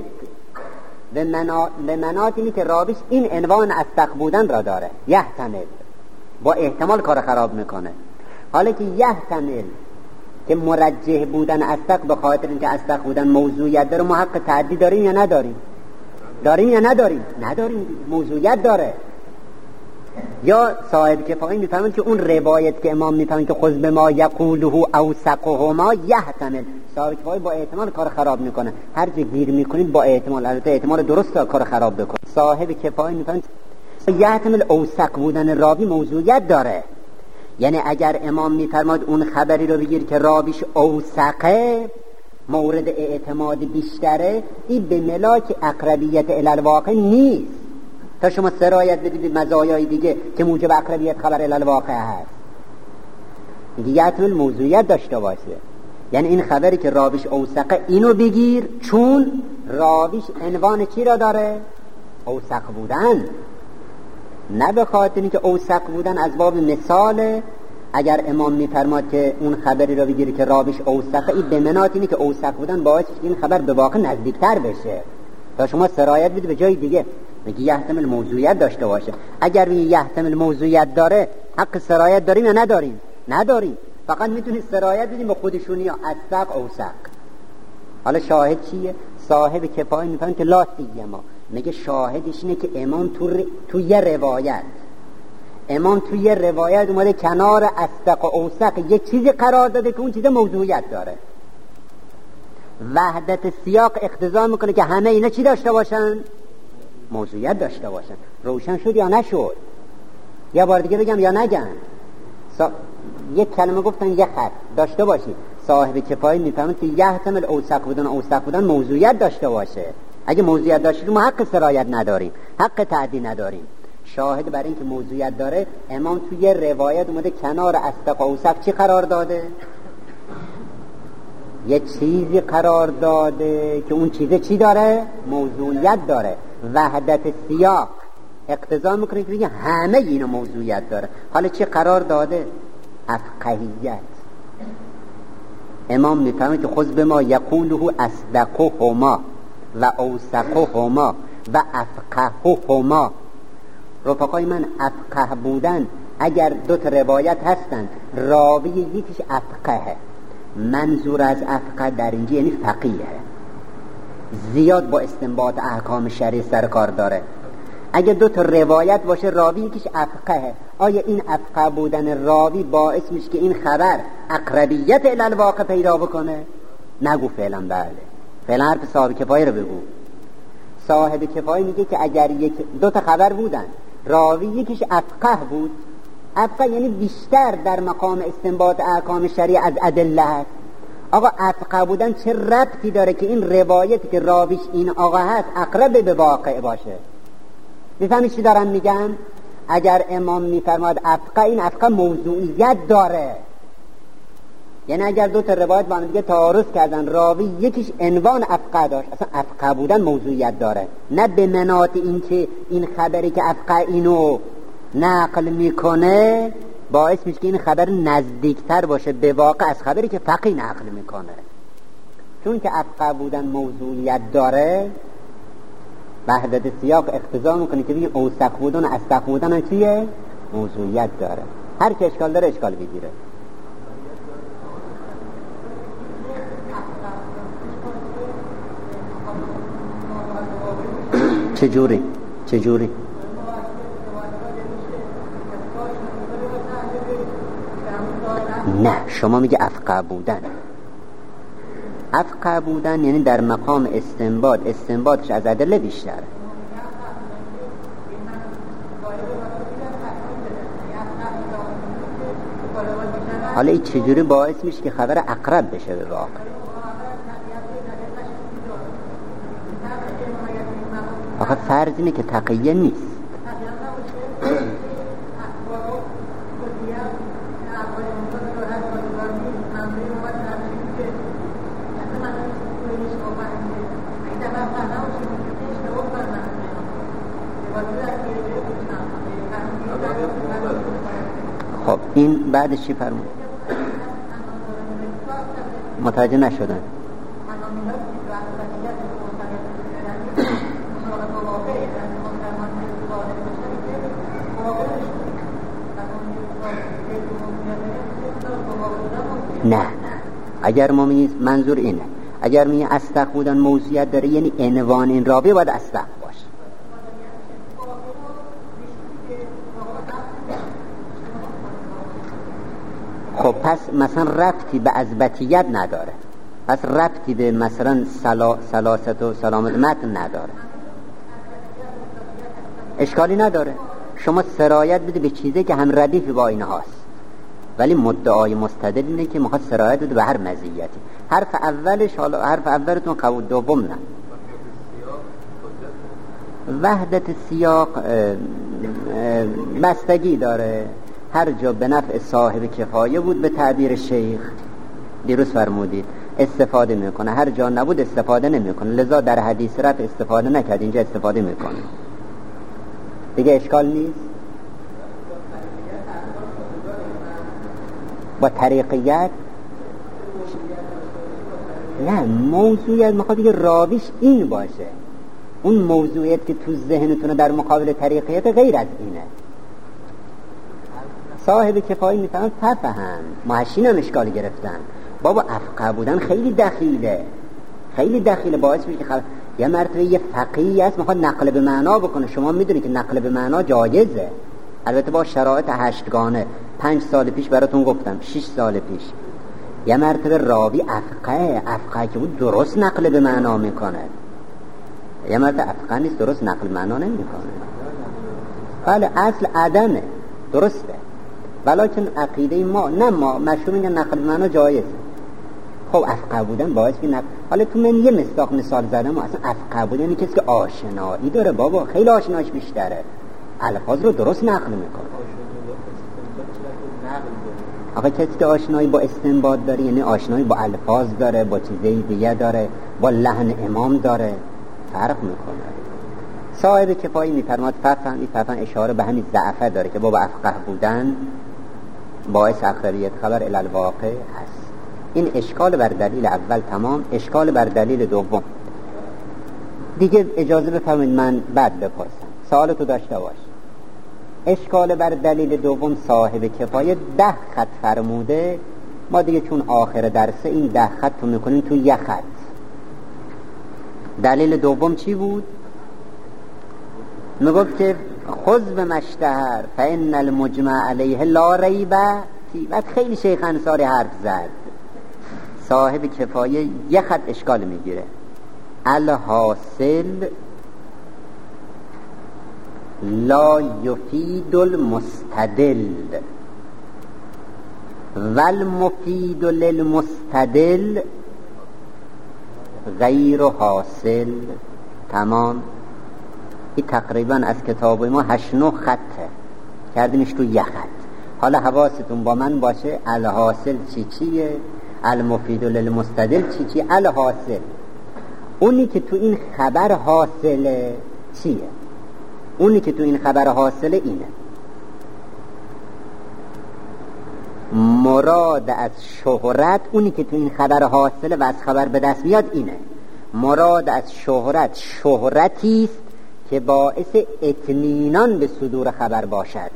A: به مناط اینه که راویش این عنوان اصدق بودن را داره. یحتمل با احتمال کار خراب میکنه. حالا که یحتمل که مرجح بودن اصدق به خاطر اینکه اصدق بودن موضوعیت داره، ما حق تعدی داریم یا نداریم؟ داریم یا نداریم؟ نداریم، موضوعیت داره. یا صاحب کفایه میفهمن که اون روایت که امام میفهمن که خذ بما یقوله اوثقهما یحتمل، صاحب کفایه با احتمال کار خراب میکنه. هر جا گیر میکنید با احتمال، البته احتمال درست کار خراب بکنه. صاحب کفایه میفهمن یحتمل اوثق بودن راوی موضوعیت داره. یعنی اگر امام میفرماد اون خبری رو بگیر که راویش اوثقه، مورد اعتماد بیشتره، این به ملاک اقربیت الالواقع نیست تا شما سرایت بدید به مزایای دیگه که موجب اقربیت خبر الالواقع هست. میگه یحتمل موضوعیت داشته باشه، یعنی این خبری که راویش اوثقه اینو بگیر چون راویش عنوان چی را داره؟ اوثق بودن. نه به خاطر اینکه اوثق بودن از باب مثال. اگر امام میفرماد که اون خبری را بگیری که راویش اوثقه، این به منات اینه که اوثق بودن باعث این خبر به واقع نزدیکتر بشه تا شما سرایت بدید به جای دیگه. میگه یحتمل موضوعیت داشته باشه. اگر میگه یحتمل موضوعیت داره، حق سرایت داریم یا نداریم؟ نداریم. فقط میتونید سرایت بدیم به خودشونی یا اصدق اوثق. حالا شاهد چیه؟ صاحب کفایه میفهمه که لا سیما، میگه شاهدش اینه که امام تو یه روایت اومده کنار اصدق و اوثق یه چیزی قرار داده که اون چیز موضوعیت داره. وحدت سیاق اقتضا میکنه که همه اینا چی داشته باشن؟ موضوعیت داشته باشن. روشن شد یا نشد؟ یه بار دیگه بگم یا نگم؟ یک کلمه گفتن یه خط داشته باشید. صاحب کفایه میفهمه که یحتمل اوثق بودن موضوعیت داشته باشه. اگه موضوعیت داشته ما حق سرایت نداریم، حق تعدی نداریم. شاهد برای اینکه موضوعیت داره، امام توی روایت اومده کنار اصدق و اوثق چی قرار داده؟ یه چیزی قرار داده که اون چیزه چی داره؟ موضوعیت داره. وحدت سیاق اقتضا میکنه که همه اینو موضوعیت داره. حالا چی قرار داده؟ افقهیت. امام میفهمه که خذ بما یقوله اصدقهما و اوثقهما و افقههما. رفقای من، افقه بودن اگر دو تا روایت هستن، راوی یکیش افقهه، منظور از افقه در اینجا یعنی فقیهه، زیاد با استنباط احکام شرعی سر کار داره. اگر دو تا روایت باشه، راوی یکیش افقهه، آیا این افقه بودن راوی باعث میشه که این خبر اقربیت الالواقع پیدا بکنه؟ نگو فعلا. بله، فعلا حرف صاحب کفایه رو بگو. صاحب کفایه میگه که اگر دو تا خبر بودن، راوی یکیش افقه بود، افقه یعنی بیشتر در مقام استنباط احکام شرعی از ادله هست. آقا افقه بودن چه ربطی داره که این روایتی که راویش این آقا هست اقرب به واقع باشه؟ میفهمی چی دارم میگم؟ اگر امام میفرماد افقه، این افقه موضوعیت داره. یعنی اگر دو تا روایت با هم دیگه تعارض کردن، راوی یکیش عنوان افقه داشت، اصلا افقه بودن موضوعیت داره. نه به منات این که این خبری که افقه اینو نقل میکنه باعث میشه که این خبر نزدیکتر باشه به واقع از خبری که فقیه نقل میکنه. چون که افقه بودن موضوعیت داره، وحدت سیاق اقتضا میکنه که بگیم اوثق بودن و اصدق بودن هم چیه؟ موضوعیت داره. هر که اشکال داره اشکال بگیره. چجوری؟ نه، شما میگه افقه بودن یعنی در مقام استنباطش از ادله بیشتره. حالا این چجوری باعث میشه که خبر اقرب بشه به واقع؟ آخه فرض اینه که تقیه نیست. خب این بعدش چی فرمود؟ متوجه نشدن. نه اگر ما میگیم منظور اینه، اگر میگیم اصدق بودن موضوعیت داره یعنی عنوان این راوی باید اصدق باشه. خب پس مثلا ربطی به اثباتیت نداره، پس ربطی به مثلا سلاست و سلامت متن نداره، اشکالی نداره. شما سرایت بده به چیزی که هم ردیف با این هاست. ولی مدعای مستدل اینه که میخواد سرایت بده به هر مزیتی. حرف اولش، حالا حرف اولتون قبول، دوم نه. وحدت سیاق بستگی داره، هر جا به نفع صاحب کفایه بود به تعبیر شیخ دیروز فرمودید استفاده میکنه، هر جا نبود استفاده نمیکنه. لذا در حدیث رفع استفاده نکرد، اینجا استفاده میکنه دیگه، اشکال نیست. با طریقیت نه، موضوعیت میخواد دیگه راویش این باشه. اون موضوعیت که تو ذهنتونه در مقابل طریقیت غیر از اینه. صاحب کفایی میفهمن تفهم، محشین هم اشکال گرفتن. بابا افقه بودن خیلی دخیله، خیلی دخیله، باعث میشه که یه مرتبه یه فقیهی هست میخواد نقل به معنا بکنه. شما میدونید که نقل به معنا جایزه، البته با شرایط هشتگانه. 5 سال پیش براتون گفتم، 6 سال پیش یه مرتبه راوی افقه که بود درست نقل به معنا میکنه، یه مرتبه افقه نیست درست نقل معنا نمیکنه. بله اصل عدمه، درسته، ولیکن عقیده ما نه، ما مشهور میگن نقل به معنا جایزه. خب افقه بودن باعث که حالا تو من یه مصداق مثال زدم، اصلا افقه بودن یعنی کسی که آشنایی داره، بابا خیلی آشنایش بیشتره، الفاظ رو درست نقل میکنه. آقا کسی که آشنایی با استنباط داره یعنی آشنایی با الفاظ داره، با چیزای دیگه داره، با لحن امام داره، فرق میکنه. صاحب کفایی میفرماد ففهم اشاره به همین ضعفه داره که بابا افقه بودن باعث اقربیت خبر الی الواقع هست. این اشکال بر دلیل اول تمام. اشکال بر دلیل دوم دیگه اجازه بفرمایید من بعد بپرسم، سوالتو داشته باش. اشکال بر دلیل دوم صاحب کفایه 10 خط فرموده، ما دیگه چون آخر درسه این 10 خط رو میکنیم تو یه خط. دلیل دوم چی بود؟ میگفت که خذ بمشتهر فإن المجمع علیه لا ریب فیه. بعد خیلی شیخ انصاری حرف زد. صاحب کفایه یه خط اشکال میگیره، الحاصل لا یفید المستدل والمفید للمستدل غیر حاصل. تمام. این تقریبا از کتاب ما 8-9 خطه، کردیمش تو یه خط. حالا حواستون با من باشه، الحاصل چیه، المفید للمستدل چیه. الحاصل اونی که تو این خبر حاصله چیه؟ اونی که تو این خبر حاصله اینه، مراد از شهرت. اونی که تو این خبر حاصله و از خبر به دست میاد اینه، مراد از شهرت شهرتی است که باعث اطمینان به صدور خبر باشد.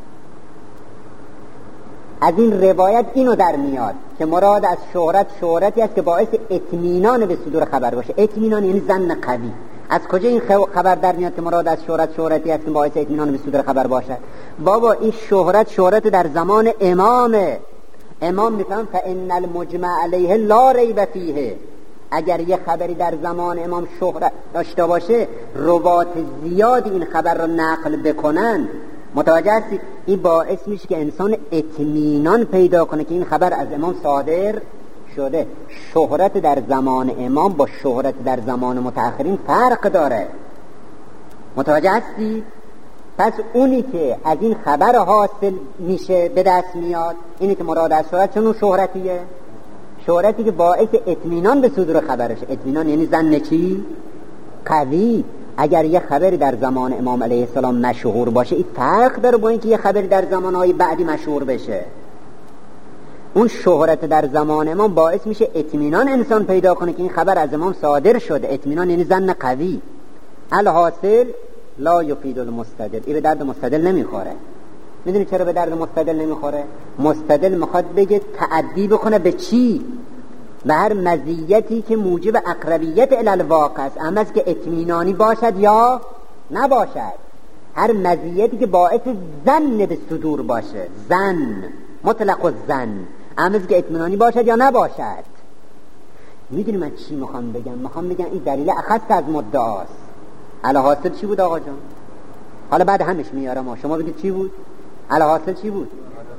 A: از این روایت اینو در میاد که مراد از شهرت شهرتی است که باعث اطمینان به صدور خبر باشه. اطمینان یعنی ظن قوی. از کجا این خبر در میاد که مراد از شهرت شهرتی است که باعث اطمینان به صدور خبر باشد؟ بابا این شهرت در زمان امامه. امام میفهم فإن المجمع علیه لا ریب فیه. اگر یه خبری در زمان امام شهرت داشته باشه، روات زیادی این خبر رو نقل بکنن، متوجه هستی؟ این باعث میشه که انسان اطمینان پیدا کنه که این خبر از امام صادر شده. شهرت در زمان امام با شهرت در زمان متأخرین فرق داره، متوجه هستی؟ پس اونی که از این خبر حاصل میشه به دست میاد اینی که مراد از شهرت، چون شهرتیه، شهرتی که باعث اطمینان به صدور خبرشه. اطمینان یعنی ظن چی؟ قوی. اگر یه خبری در زمان امام علیه السلام مشهور باشه، این فرق داره با اینکه یه خبری در زمانهای بعدی مشهور بشه. اون شهرت در زمان امام باعث میشه اطمینان انسان پیدا کنه که این خبر از امام صادر شده. اطمینان یعنی ظن قوی. الحاصل لا یفید المستدل. این به درد مستدل نمیخوره. میدونی چرا به درد مستدل نمیخوره؟ مستدل میخواد بگه تعدی بکنه به چی؟ به هر مزیتی که موجب اقربیت الی الواقع است، اما از که اطمینانی باشد یا نباشد. هر مزیتی که باعث ظن به صدور باشه، ظن مطلق الظن، اما از که اطمینانی باشد یا نباشد. میدونی من چی میخوام بگم؟ میخوام بگم این دلیل اخص از مدعاست. الحاصل چی بود آقا جان؟ حالا بعد همش میارم، شما بگید چی بود؟ الحاصل چی بود؟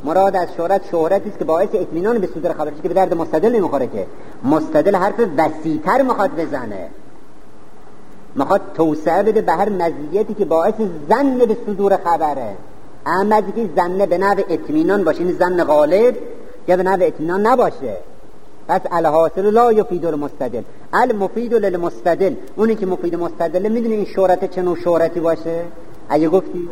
A: مراد از شهرتی است که باعث اطمینان به صدور خبر، که به درد مستدل نمیخوره. که مستدل حرف وسیع‌تر میخواد بزنه، میخواد توسعه بده به هر مزیتی که باعث ظن به صدور خبره. اما که ظن به نحو اطمینان باشه، این ظن غالب، یا به نحو اطمینان نباشه. پس الحاصل لا یفید المستدل، المفید للمستدل. اونی که مفید مستدل میدونه این شهرت چه نوع شهرتی باشه؟ اگه گفتی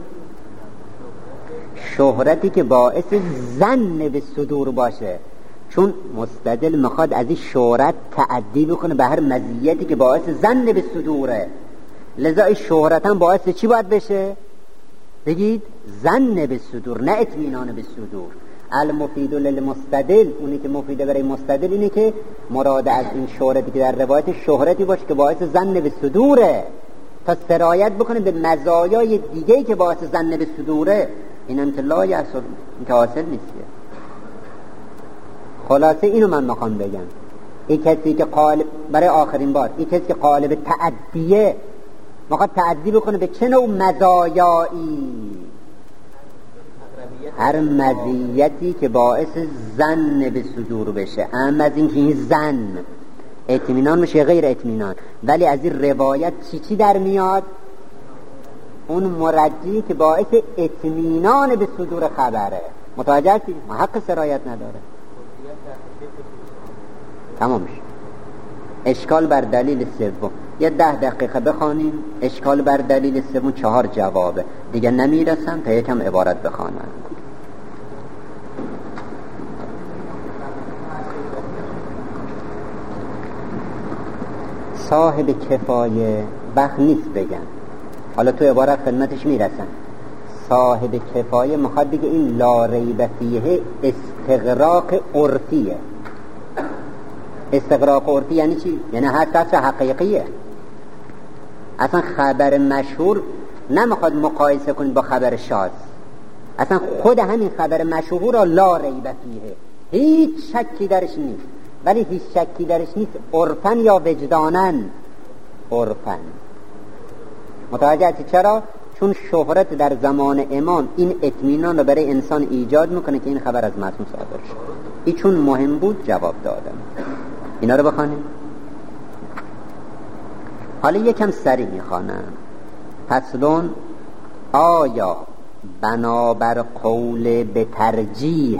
A: شهرتی که باعث ظن به صدور باشه، چون مستدل میخواد از این شهرت تعدی بکنه به هر مزیتی که باعث ظن به صدوره. لذا این شهرت هم باعث چی باید بشه؟ بگید ظن به صدور، نه اطمینان به صدور. المفید للمستدل، اونی که مفیده برای مستدل اینه که مراد از این شهرتی که در روایت شهرتی باشه که باعث ظن به صدوره، تا سرایت بکنه به مزایای دیگه‌ای که باعث ظن به صدوره. این انطلاع یحصل، این که حاصل نیست. خلاصه اینو من میخوام بگم. این کسی که قالب، برای آخرین بار، این کسی که قالب تعدیه میخواد تعدی بکنه به چه نوع مزایایی؟ هر مزیتی که باعث ظن به صدور بشه. اما از اینکه این ظن اطمینان میشه غیر اطمینان، ولی از این روایت چی در میاد؟ اون مرجی که باعث اطمینان به صدور خبره. متوجه هستی؟ حق سرایت نداره. تمام میشه. اشکال بر دلیل سوم، یه 10 دقیقه بخوانیم. اشکال بر دلیل سوم 4 جوابه، دیگه نمیرسم تا یکم عبارت بخوانم. صاحب کفایه وقت نیست بگم، حالا تو عبارت خدمتش میرسم. صاحب کفایه میخواد بگه این لا ریب فیه استغراق عرفیه. استغراق عرفی یعنی چی؟ یعنی حتی حقیقیه. اصلا خبر مشهور نمیخواد مقایسه کنید با خبر شاذ. اصلا خود همین خبر مشهور را لا ریب فیه، هیچ شکی درش نیست. ولی هیچ شکی درش نیست عرفن یا وجدانن؟ عرفن. متوجه هستی چرا؟ چون شهرت در زمان امام این اطمینان رو برای انسان ایجاد میکنه که این خبر از معصوم صادر شد. این چون مهم بود جواب دادم. اینا رو بخوانیم. حالا یکم سریع میخوانم. فصلون، آیا بنابر قول به ترجیح،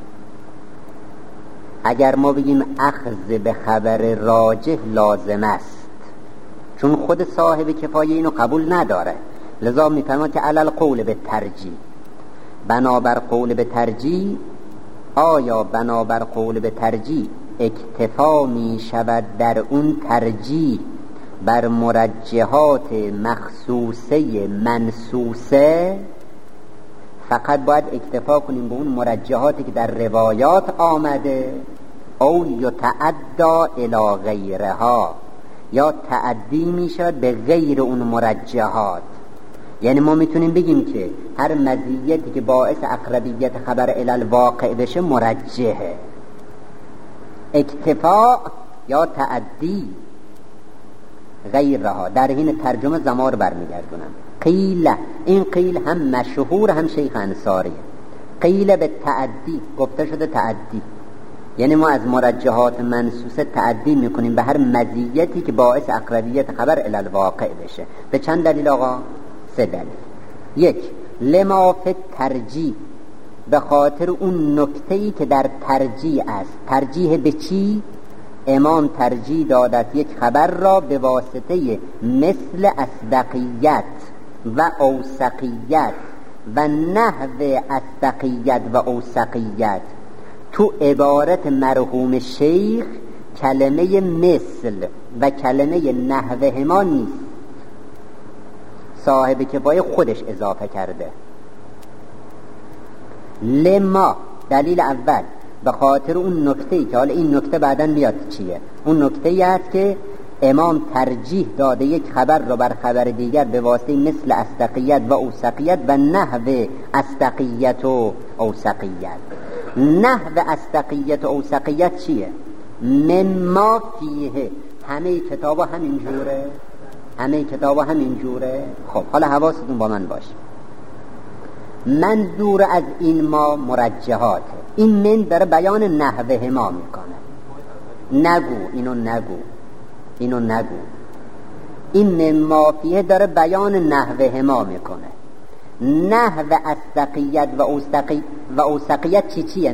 A: اگر ما بگیم اخذ به خبر راجح لازم است، چون خود صاحب کفایه اینو قبول نداره، لذا میفرماد که علل قول به ترجیح، بنابر قول به ترجیح، آیا بنابر قول به ترجیح اکتفا می شود در اون ترجیح بر مرجحات مخصوصه منصوصه؟ فقط باید اکتفا کنیم به اون مرجحاتی که در روایات آمده، او یتعدی الی غیرها، یا تعدی می شود به غیر اون مرجحات. یعنی ما میتونیم بگیم که هر مزیتی که باعث اقربیت خبر الی الواقع بشه مرجحه. اکتفا یا تعدی غیرها. در این ترجمه زمار برمیگردونم. قیل، این قیل هم مشهور هم شیخ انصاریه. قیل به تعدی، گفته شده تعدی، یعنی ما از مرجحات منصوصه تعدی میکنیم به هر مزیتی که باعث اقربیت خبر الی الواقع بشه. به چند دلیل آقا؟ 3 دلیل. 1 لما فی ترجیح، به خاطر اون نکته‌ای که در ترجیح است. ترجیح به چی؟ امام ترجیح دادت یک خبر را به واسطه مثل اصدقیت و اوثقیت و نحو اصدقیت و اوثقیت. تو عبارت مرحوم شیخ کلمه مثل و کلمه نحوهما نیست، صاحب کفایه خودش اضافه کرده. لما، دلیل اول، به خاطر اون نکته‌ای که حالا این نکته بعداً میاد چیه. اون نکته‌ای است که امام ترجیح داده یک خبر را بر خبر دیگر به واسطه مثل اصدقیت و اوثقیت و نحو اصدقیت و اوثقیت. نحو اصدقیت و اوثقیت چیه؟ مما فیه. همه کتابا همین جوره؟ همه کتابا همین جوره؟ خب حالا حواستون با من باشه. منظور از این ما مرجحاته. این من داره بیان نحوه ما میکنه. اینو نگو. این من ما فیه داره بیان نحوه ما میکنه. نحو استقیت و اوسقیت چیه؟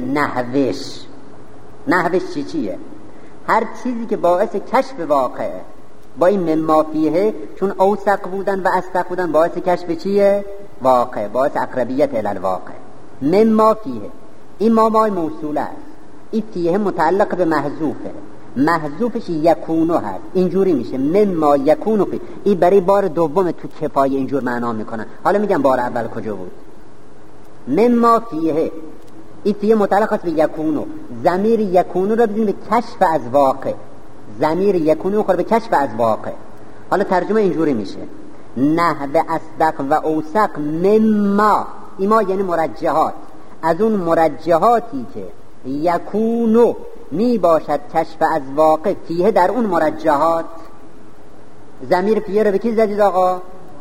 A: نحوش چیه؟ هر چیزی که باعث کشف واقعه. با این من ما فیه چون اوسق بودن و استق بودن باعث کشف چیه؟ واقع، باعث اقربیت الالواقع. من ما فیه این ما موصوله است. این فیه متعلق به محذوفه. محذوفش یکونو هست. اینجوری میشه من ما یکونو فیه. این برای بار دوم تو کفایه اینجور معنا میکنن. حالا میگم بار اول کجا بود. من ما فیه این فیه متعلق است به یکونو. ضمیر یکونو رو بزنیم به کشف از واقع. ضمیر یکونو میخوره به کشف از واقع. حالا ترجمه اینجوری میشه نحو اصدق و اوسق مما. ایما یعنی مرجحات. از اون مرجحاتی که یکونو می باشد کشف از واقع فیه در اون مرجحات. ضمیر فیه رو به کی زدید آقا؟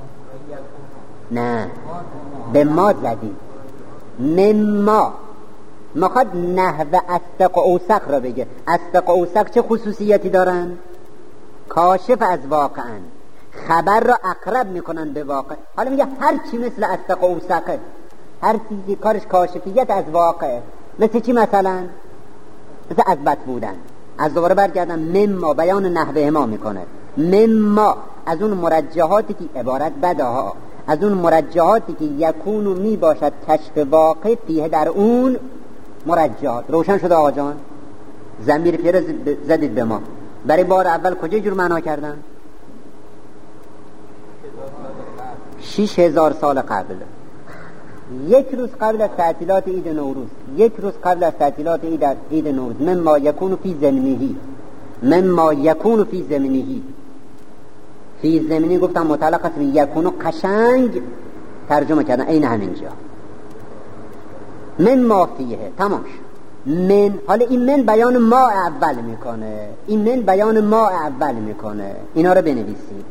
A: نه به ما زدید. مما میخواد نحو اصدق و اوسق را بگه. اصدق و اوسق چه خصوصیتی دارن؟ کاشف از واقعن، خبر را اقرب میکنن به واقع. حالا میگه هر چی مثل اصدق و اوسقه، هر چیزی کارش کاشفیت از واقعه. مثل چی مثلا؟ مثل اثبت بودن. از دوباره برگردم مما بیان نحوه ما میکنه. مما از اون مرجحاتی که عبارت بدها، از اون مرجحاتی که یکونو می باشد کشف واقع فیه در اون مرجحات. روشن شده آقا جان؟ ضمیر فیه رو زدید به ما. برای بار اول کجا جور معنا کردن؟ 6000 سال قبل. یک روز قبل از تعطیلات عید نوروز. مما یکون فی زمینه. فی زمینی گفتم متعلق است به یکونو. قشنگ ترجمه کردن عین همینجا. من ما فیه تمام شد. من، حالا این من بیان ما اول میکنه. اینا رو بنویسید.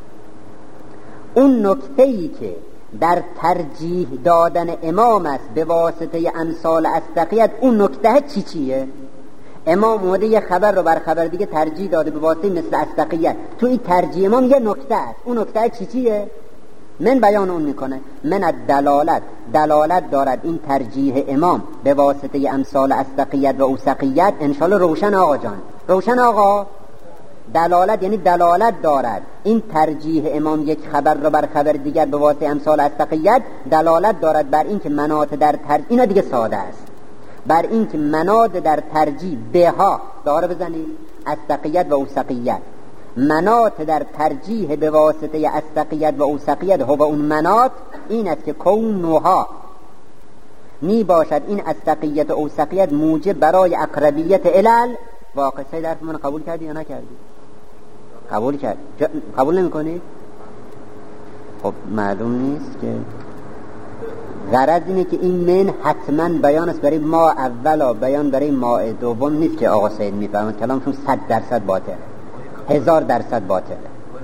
A: اون نکته‌ای که در ترجیح دادن امام است به واسطه امثال استقیت، اون نکته چیه؟ امام اومده یه خبر رو بر خبر دیگه ترجیح داده به واسطه مثل استقیت. تو این ترجیح امام یه نکته است. اون نکته چیه؟ من بیان اون میکنه. من دلالت دارد این ترجیح امام به واسطه امثال استقیت و اوسقیت. انشالله روشن آقا جان؟ روشن آقا؟ دلالت یعنی دلالت دارد این ترجیح امام یک خبر رو بر خبر دیگر به واسطه امثال استقیت. دلالت دارد بر این که مناط در ترجیح، اینا دیگه ساده است، بر این که مناط در ترجیح بها داره بزنید استقیت و اوسقیت. مناط در ترجیح به واسطه استقیت و اوسقیت هو اون مناط این است که کونها می باشد این استقیت و اوسقیت موجب برای اقربیت علل واقع. سید حرف من قبول کردی یا نکردی؟ قبول کرد. قبول نمی کنید؟ خب معلوم نیست که غرض اینه که این من حتما بیان است برای ما اولا، بیان برای ما دوم نیست که آقا سید میفهمند. کلامشون 100% باطله، 1000% باطله.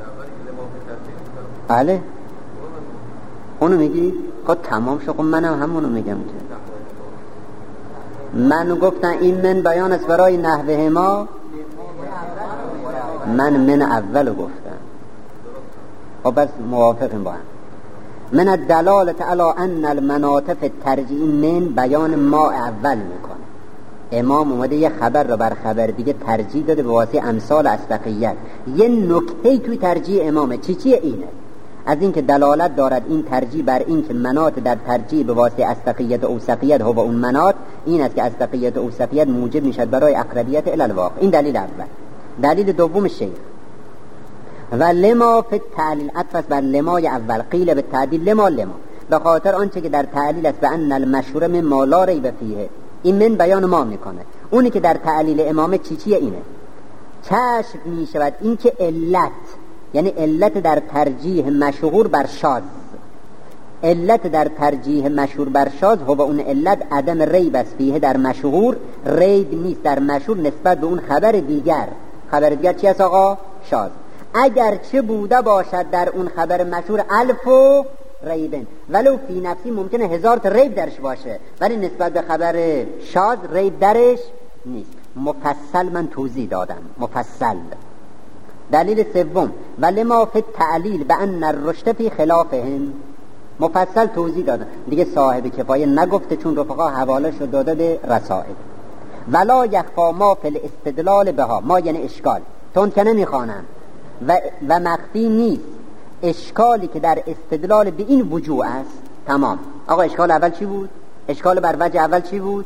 A: بله اونو میگی؟ خب تمام شد. خب منم همونو میگم که من گفتم این من بیان است برای نحوه ما. من اولو گفتم. خب بس موافقیم با هم. من الدلالت علی ان المناطف الترجیح من بیان ما اول میکنه. امام اومده یه خبر رو بر خبر دیگه ترجیح داده به واسطه امثال استقیت. یه نکته توی ترجیح امامه. چیه اینه؟ از این که دلالت دارد این ترجیح بر این که مناط در ترجیح به واسطه استقیت و اوسقیت هو اون مناط این است که استقیت و اوسقیت موجب میشد برای اقربیت الی الواقع. این دلیل اول. دلیل دوم شیخ و لما فی التعلیل عطف بر لمای اول. قیل به تعدیل لما به خاطر آنچه که در تعلیل است به ان المشهور من ما لا ریب فیه. این من بیان ما میکنه. اونی که در تعلیل امامه چیه اینه؟ کشف میشود این که علت، یعنی علت در ترجیح مشهور بر شاذ. علت در ترجیح مشهور بر شاذ هو اون علت عدم ریب است فیه. در مشهور ریب نیست در مشهور نسبت به اون خبر دیگر. خبر دیگر چی است آقا؟ شاذ. اگر چه بوده باشد در اون خبر مشهور الف و ریبن، ولو فی نفسی ممکنه 1000 تا ریب درش باشه ولی نسبت به خبر شاذ ریب درش نیست. مفصل من توضیح دادم، مفصل. دلیل سوم ولما فی التعلیل بان الرشد فی خلافهم، مفصل توضیح دادم دیگه، صاحب کفایه نگفته چون رفقا حواله شد داده به رسائل. ولا یخفا ما فی الاستدلال بها، ما یعنی اشکال، تون که نمیخوانم، و مخفی نیست اشکالی که در استدلال به این وجوه است. تمام. آقا اشکال اول چی بود؟ اشکال بر وجه اول چی بود؟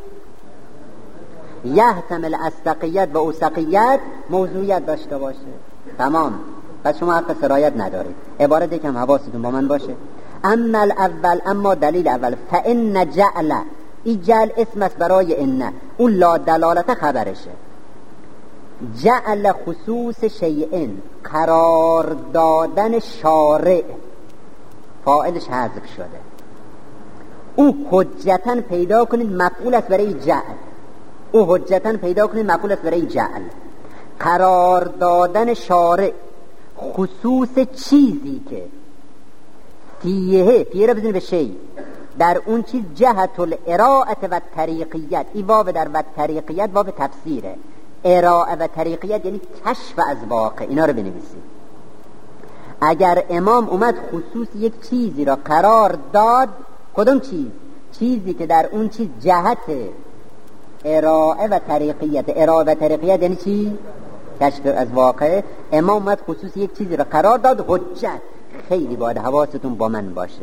A: یحتمل اصدقیت و اوثقیت موضوعیت داشته باشه. تمام. پس شما حق سرایت ندارید. عبارت یکم حواستون با من باشه. اما الاول، اما دلیل اول، فان جعل، این جعل اسم است برای ان، اون لا دلالت خبرشه. جعل خصوص شیئن، قرار دادن شارع، فاعلش حذف شده. او حجتاً پیدا کنید مفعول است برای جعل، او حجتاً پیدا کنید مفعول است برای جعل. قرار دادن شارع خصوص چیزی که فیه را بزنید به شی، در اون چیز جهت الارائه و طریقیت، این واو در و طریقیت واو تفسیره. ارائه و طریقیت یعنی کشف از واقع. اینا رو بنویسید. اگر امام اومد خصوص یک چیزی را قرار داد، کدوم چیز؟ چیزی که در اون چیز جهت ارائه و طریقیت. ارائه و طریقیت یعنی چی؟ کشف از واقع. امام اومد خصوص یک چیزی را قرار داد، حجت. خیلی باید حواستون با من باشه.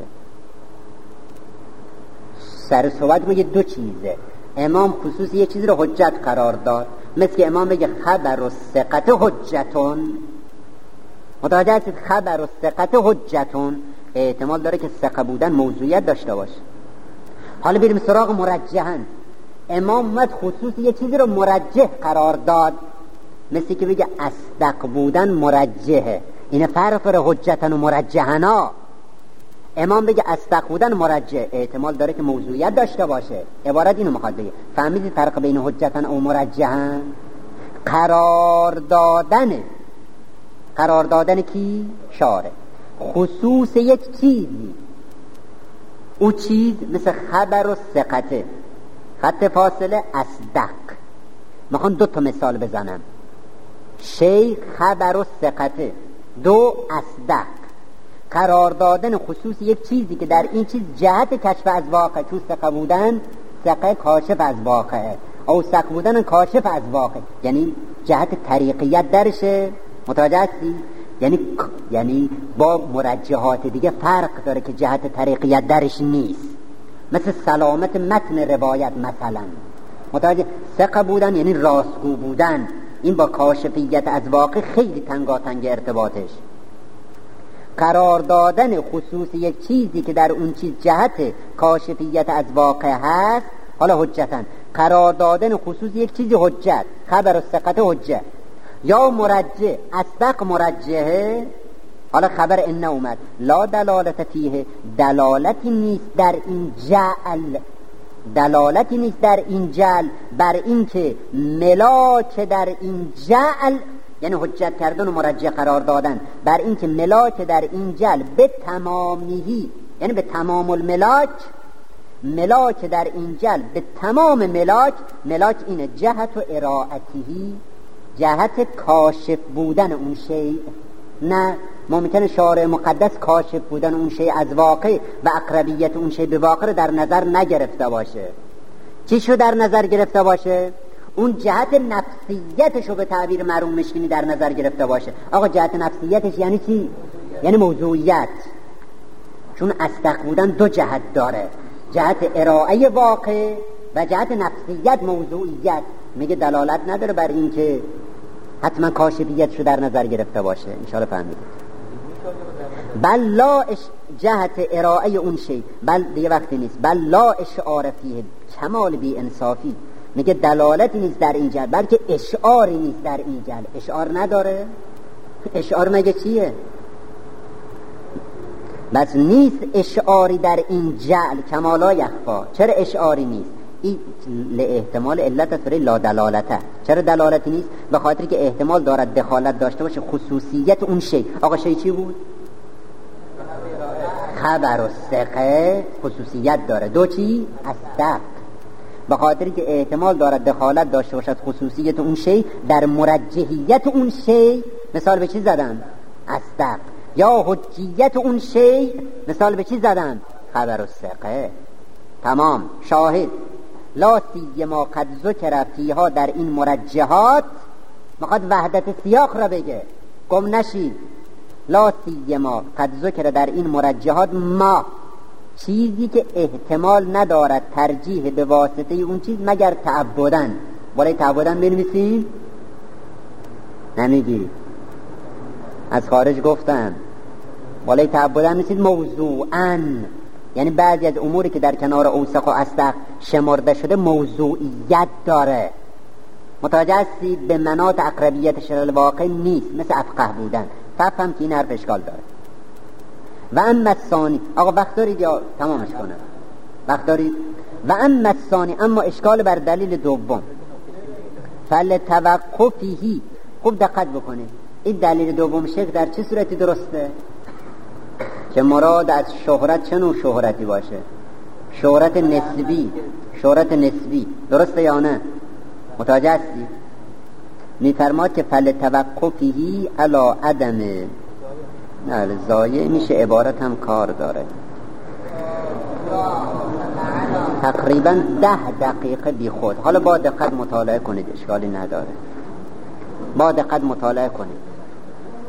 A: سر صحبت ما یه دو چیزه. امام خصوص یک چیزی را حجت قرار داد، مثل که امام بگه خبر و ثقت حجتون. متوجه هستید؟ خبر و ثقت حجتون احتمال داره که ثقه بودن موضوعیت داشته باشه. حالا بریم سراغ مرجحاً. امام اومد خصوص یک چیزی رو مرجح قرار داد، مثل که بگه اصدق بودن مرجحه. این فرق داره حجتن و مرجحنا. امام بگه اصدق بودن مرجح، احتمال داره که موضوعیت داشته باشه. عبارت اینو میخواد بگه. فهمیدید فرق بین حجتن و مرجحن؟ قرار دادن کی؟ شارع خصوص یک چیزی. او چیز مثل خبر و ثقته، خط فاصله اصدق. میخوام 2 تا مثال بزنم. شی خبر و ثقته، 2 اصدق. قرار دادن خصوص یک چیزی که در این چیز جهت کشف از واقع، چون ثقه بودن، ثقه کاشف از واقع، او ثق بودن کاشف از واقع، یعنی جهت طریقیت درشه. متوجه هستی؟ یعنی با مرجحات دیگه فرق داره که جهت طریقیت درش نیست. مثل سلامت متن روایت مثلا. متوجه؟ ثقه بودن یعنی راستگو بودن، این با کاشفیت از واقع خیلی تنگاتنگ ارتباطش. قرار دادن خصوص یک چیزی که در اون چیز جهت کاشفیت از واقع هست، حالا حجتن. قرار دادن خصوص یک چیزی حجت، خبر و ثقت حجت. یا مرجح، اصدق مرجحه. حالا خبر ان اومد، لا دلالت فیه، دلالتی نیست در این جعل، دلالتی نیست در این جعل بر این که ملاک در این جعل، یعنی حجت کردن و مرجح قرار دادن، بر این که ملاک در این جعل به تمامیه، یعنی به تمام الملاک، ملاک در این جعل به تمام ملاک اینه جهت و ارائتهی، جهت کاشف بودن اون شیء. نه ممکنه شارع مقدس کاشف بودن اون شیء از واقع و اقربیت اون شیء به واقع در نظر نگرفته باشه. چی شو در نظر گرفته باشه؟ اون جهت نفسیتشو به تعبیر مرحوم مشکینی در نظر گرفته باشه. آقا جهت نفسیتش یعنی چی؟ یعنی موضوعیت. چون اصدق بودن 2 جهت داره، جهت ارائه واقع و جهت نفسیت موضوعیت. میگه دلالت نداره بر این که حتما کاشفیتشو در نظر گرفته باشه. انشاءالله فهمیدید. بل لا جهت ارائه اون شی، بل دیگه وقتی نیست، بل لا اشعار فیه، کمال بی انصافی. میگه دلالتی نیست در این جهت، بلکه اشعاری نیست در این جهت. اشعار نداره؟ اشعار مگه چیه؟ بس نیست اشعاری در این جعل، کمالا یخفا. چرا اشعاری نیست؟ این احتمال علت است برای لا دلالته. چرا دلالتی نیست؟ به خاطر که احتمال دارد دخالت داشته باشه خصوصیت اون شی. آقا شی چی بود؟ خبر و ثقه خصوصیت داره. دو چی؟ اصدق، به خاطری که احتمال دارد دخالت داشته باشد خصوصیت اون شی در مرجحیت اون شی. مثال به چی زدم؟ اصدق. یا حجیت اون شی. مثال به چی زدم؟ خبر و ثقه. تمام. شاهد لا سیما قد ذکر فیها، در این مرجحات میخواد وحدت سیاق را بگه، گم نشید. لا سیما قد ذکر، در این مرجحات، ما چیزی که احتمال ندارد ترجیح به واسطه اون چیز مگر تعبدن. بالای تعبدن بنویسیم؟ نمیگی، از خارج گفتن بالای تعبدن میسید موضوعاً، یعنی بعضی از اموری که در کنار اوثق و اصدق شمرده شده موضوعیت داره. متوجه هستید؟ به مناط اقربیت شرع الواقع نیست، مثل افقه بودن. فهم که این حرف اشکال داره. و اما الثانی، آقا وقت دارید یا تمامش کنم؟ وقت دارید؟ و اما الثانی، اما اشکال بر دلیل دوم، فلتوقفیه. خوب دقت بکنید، این دلیل دوم شیخ در چه صورتی درسته؟ که مراد از شهرت چه نوع شهرتی باشه؟ شهرت نسبی. شهرت نسبی درسته یا نه؟ متوجه هستی؟ میفرماد که فلتوقفیه علی عدم، نه زایه میشه، عبارت هم کار داره. تقریبا 10 دقیقه بی خود. حالا با دقت مطالعه کنید، اشکالی نداره. با دقت مطالعه کنید.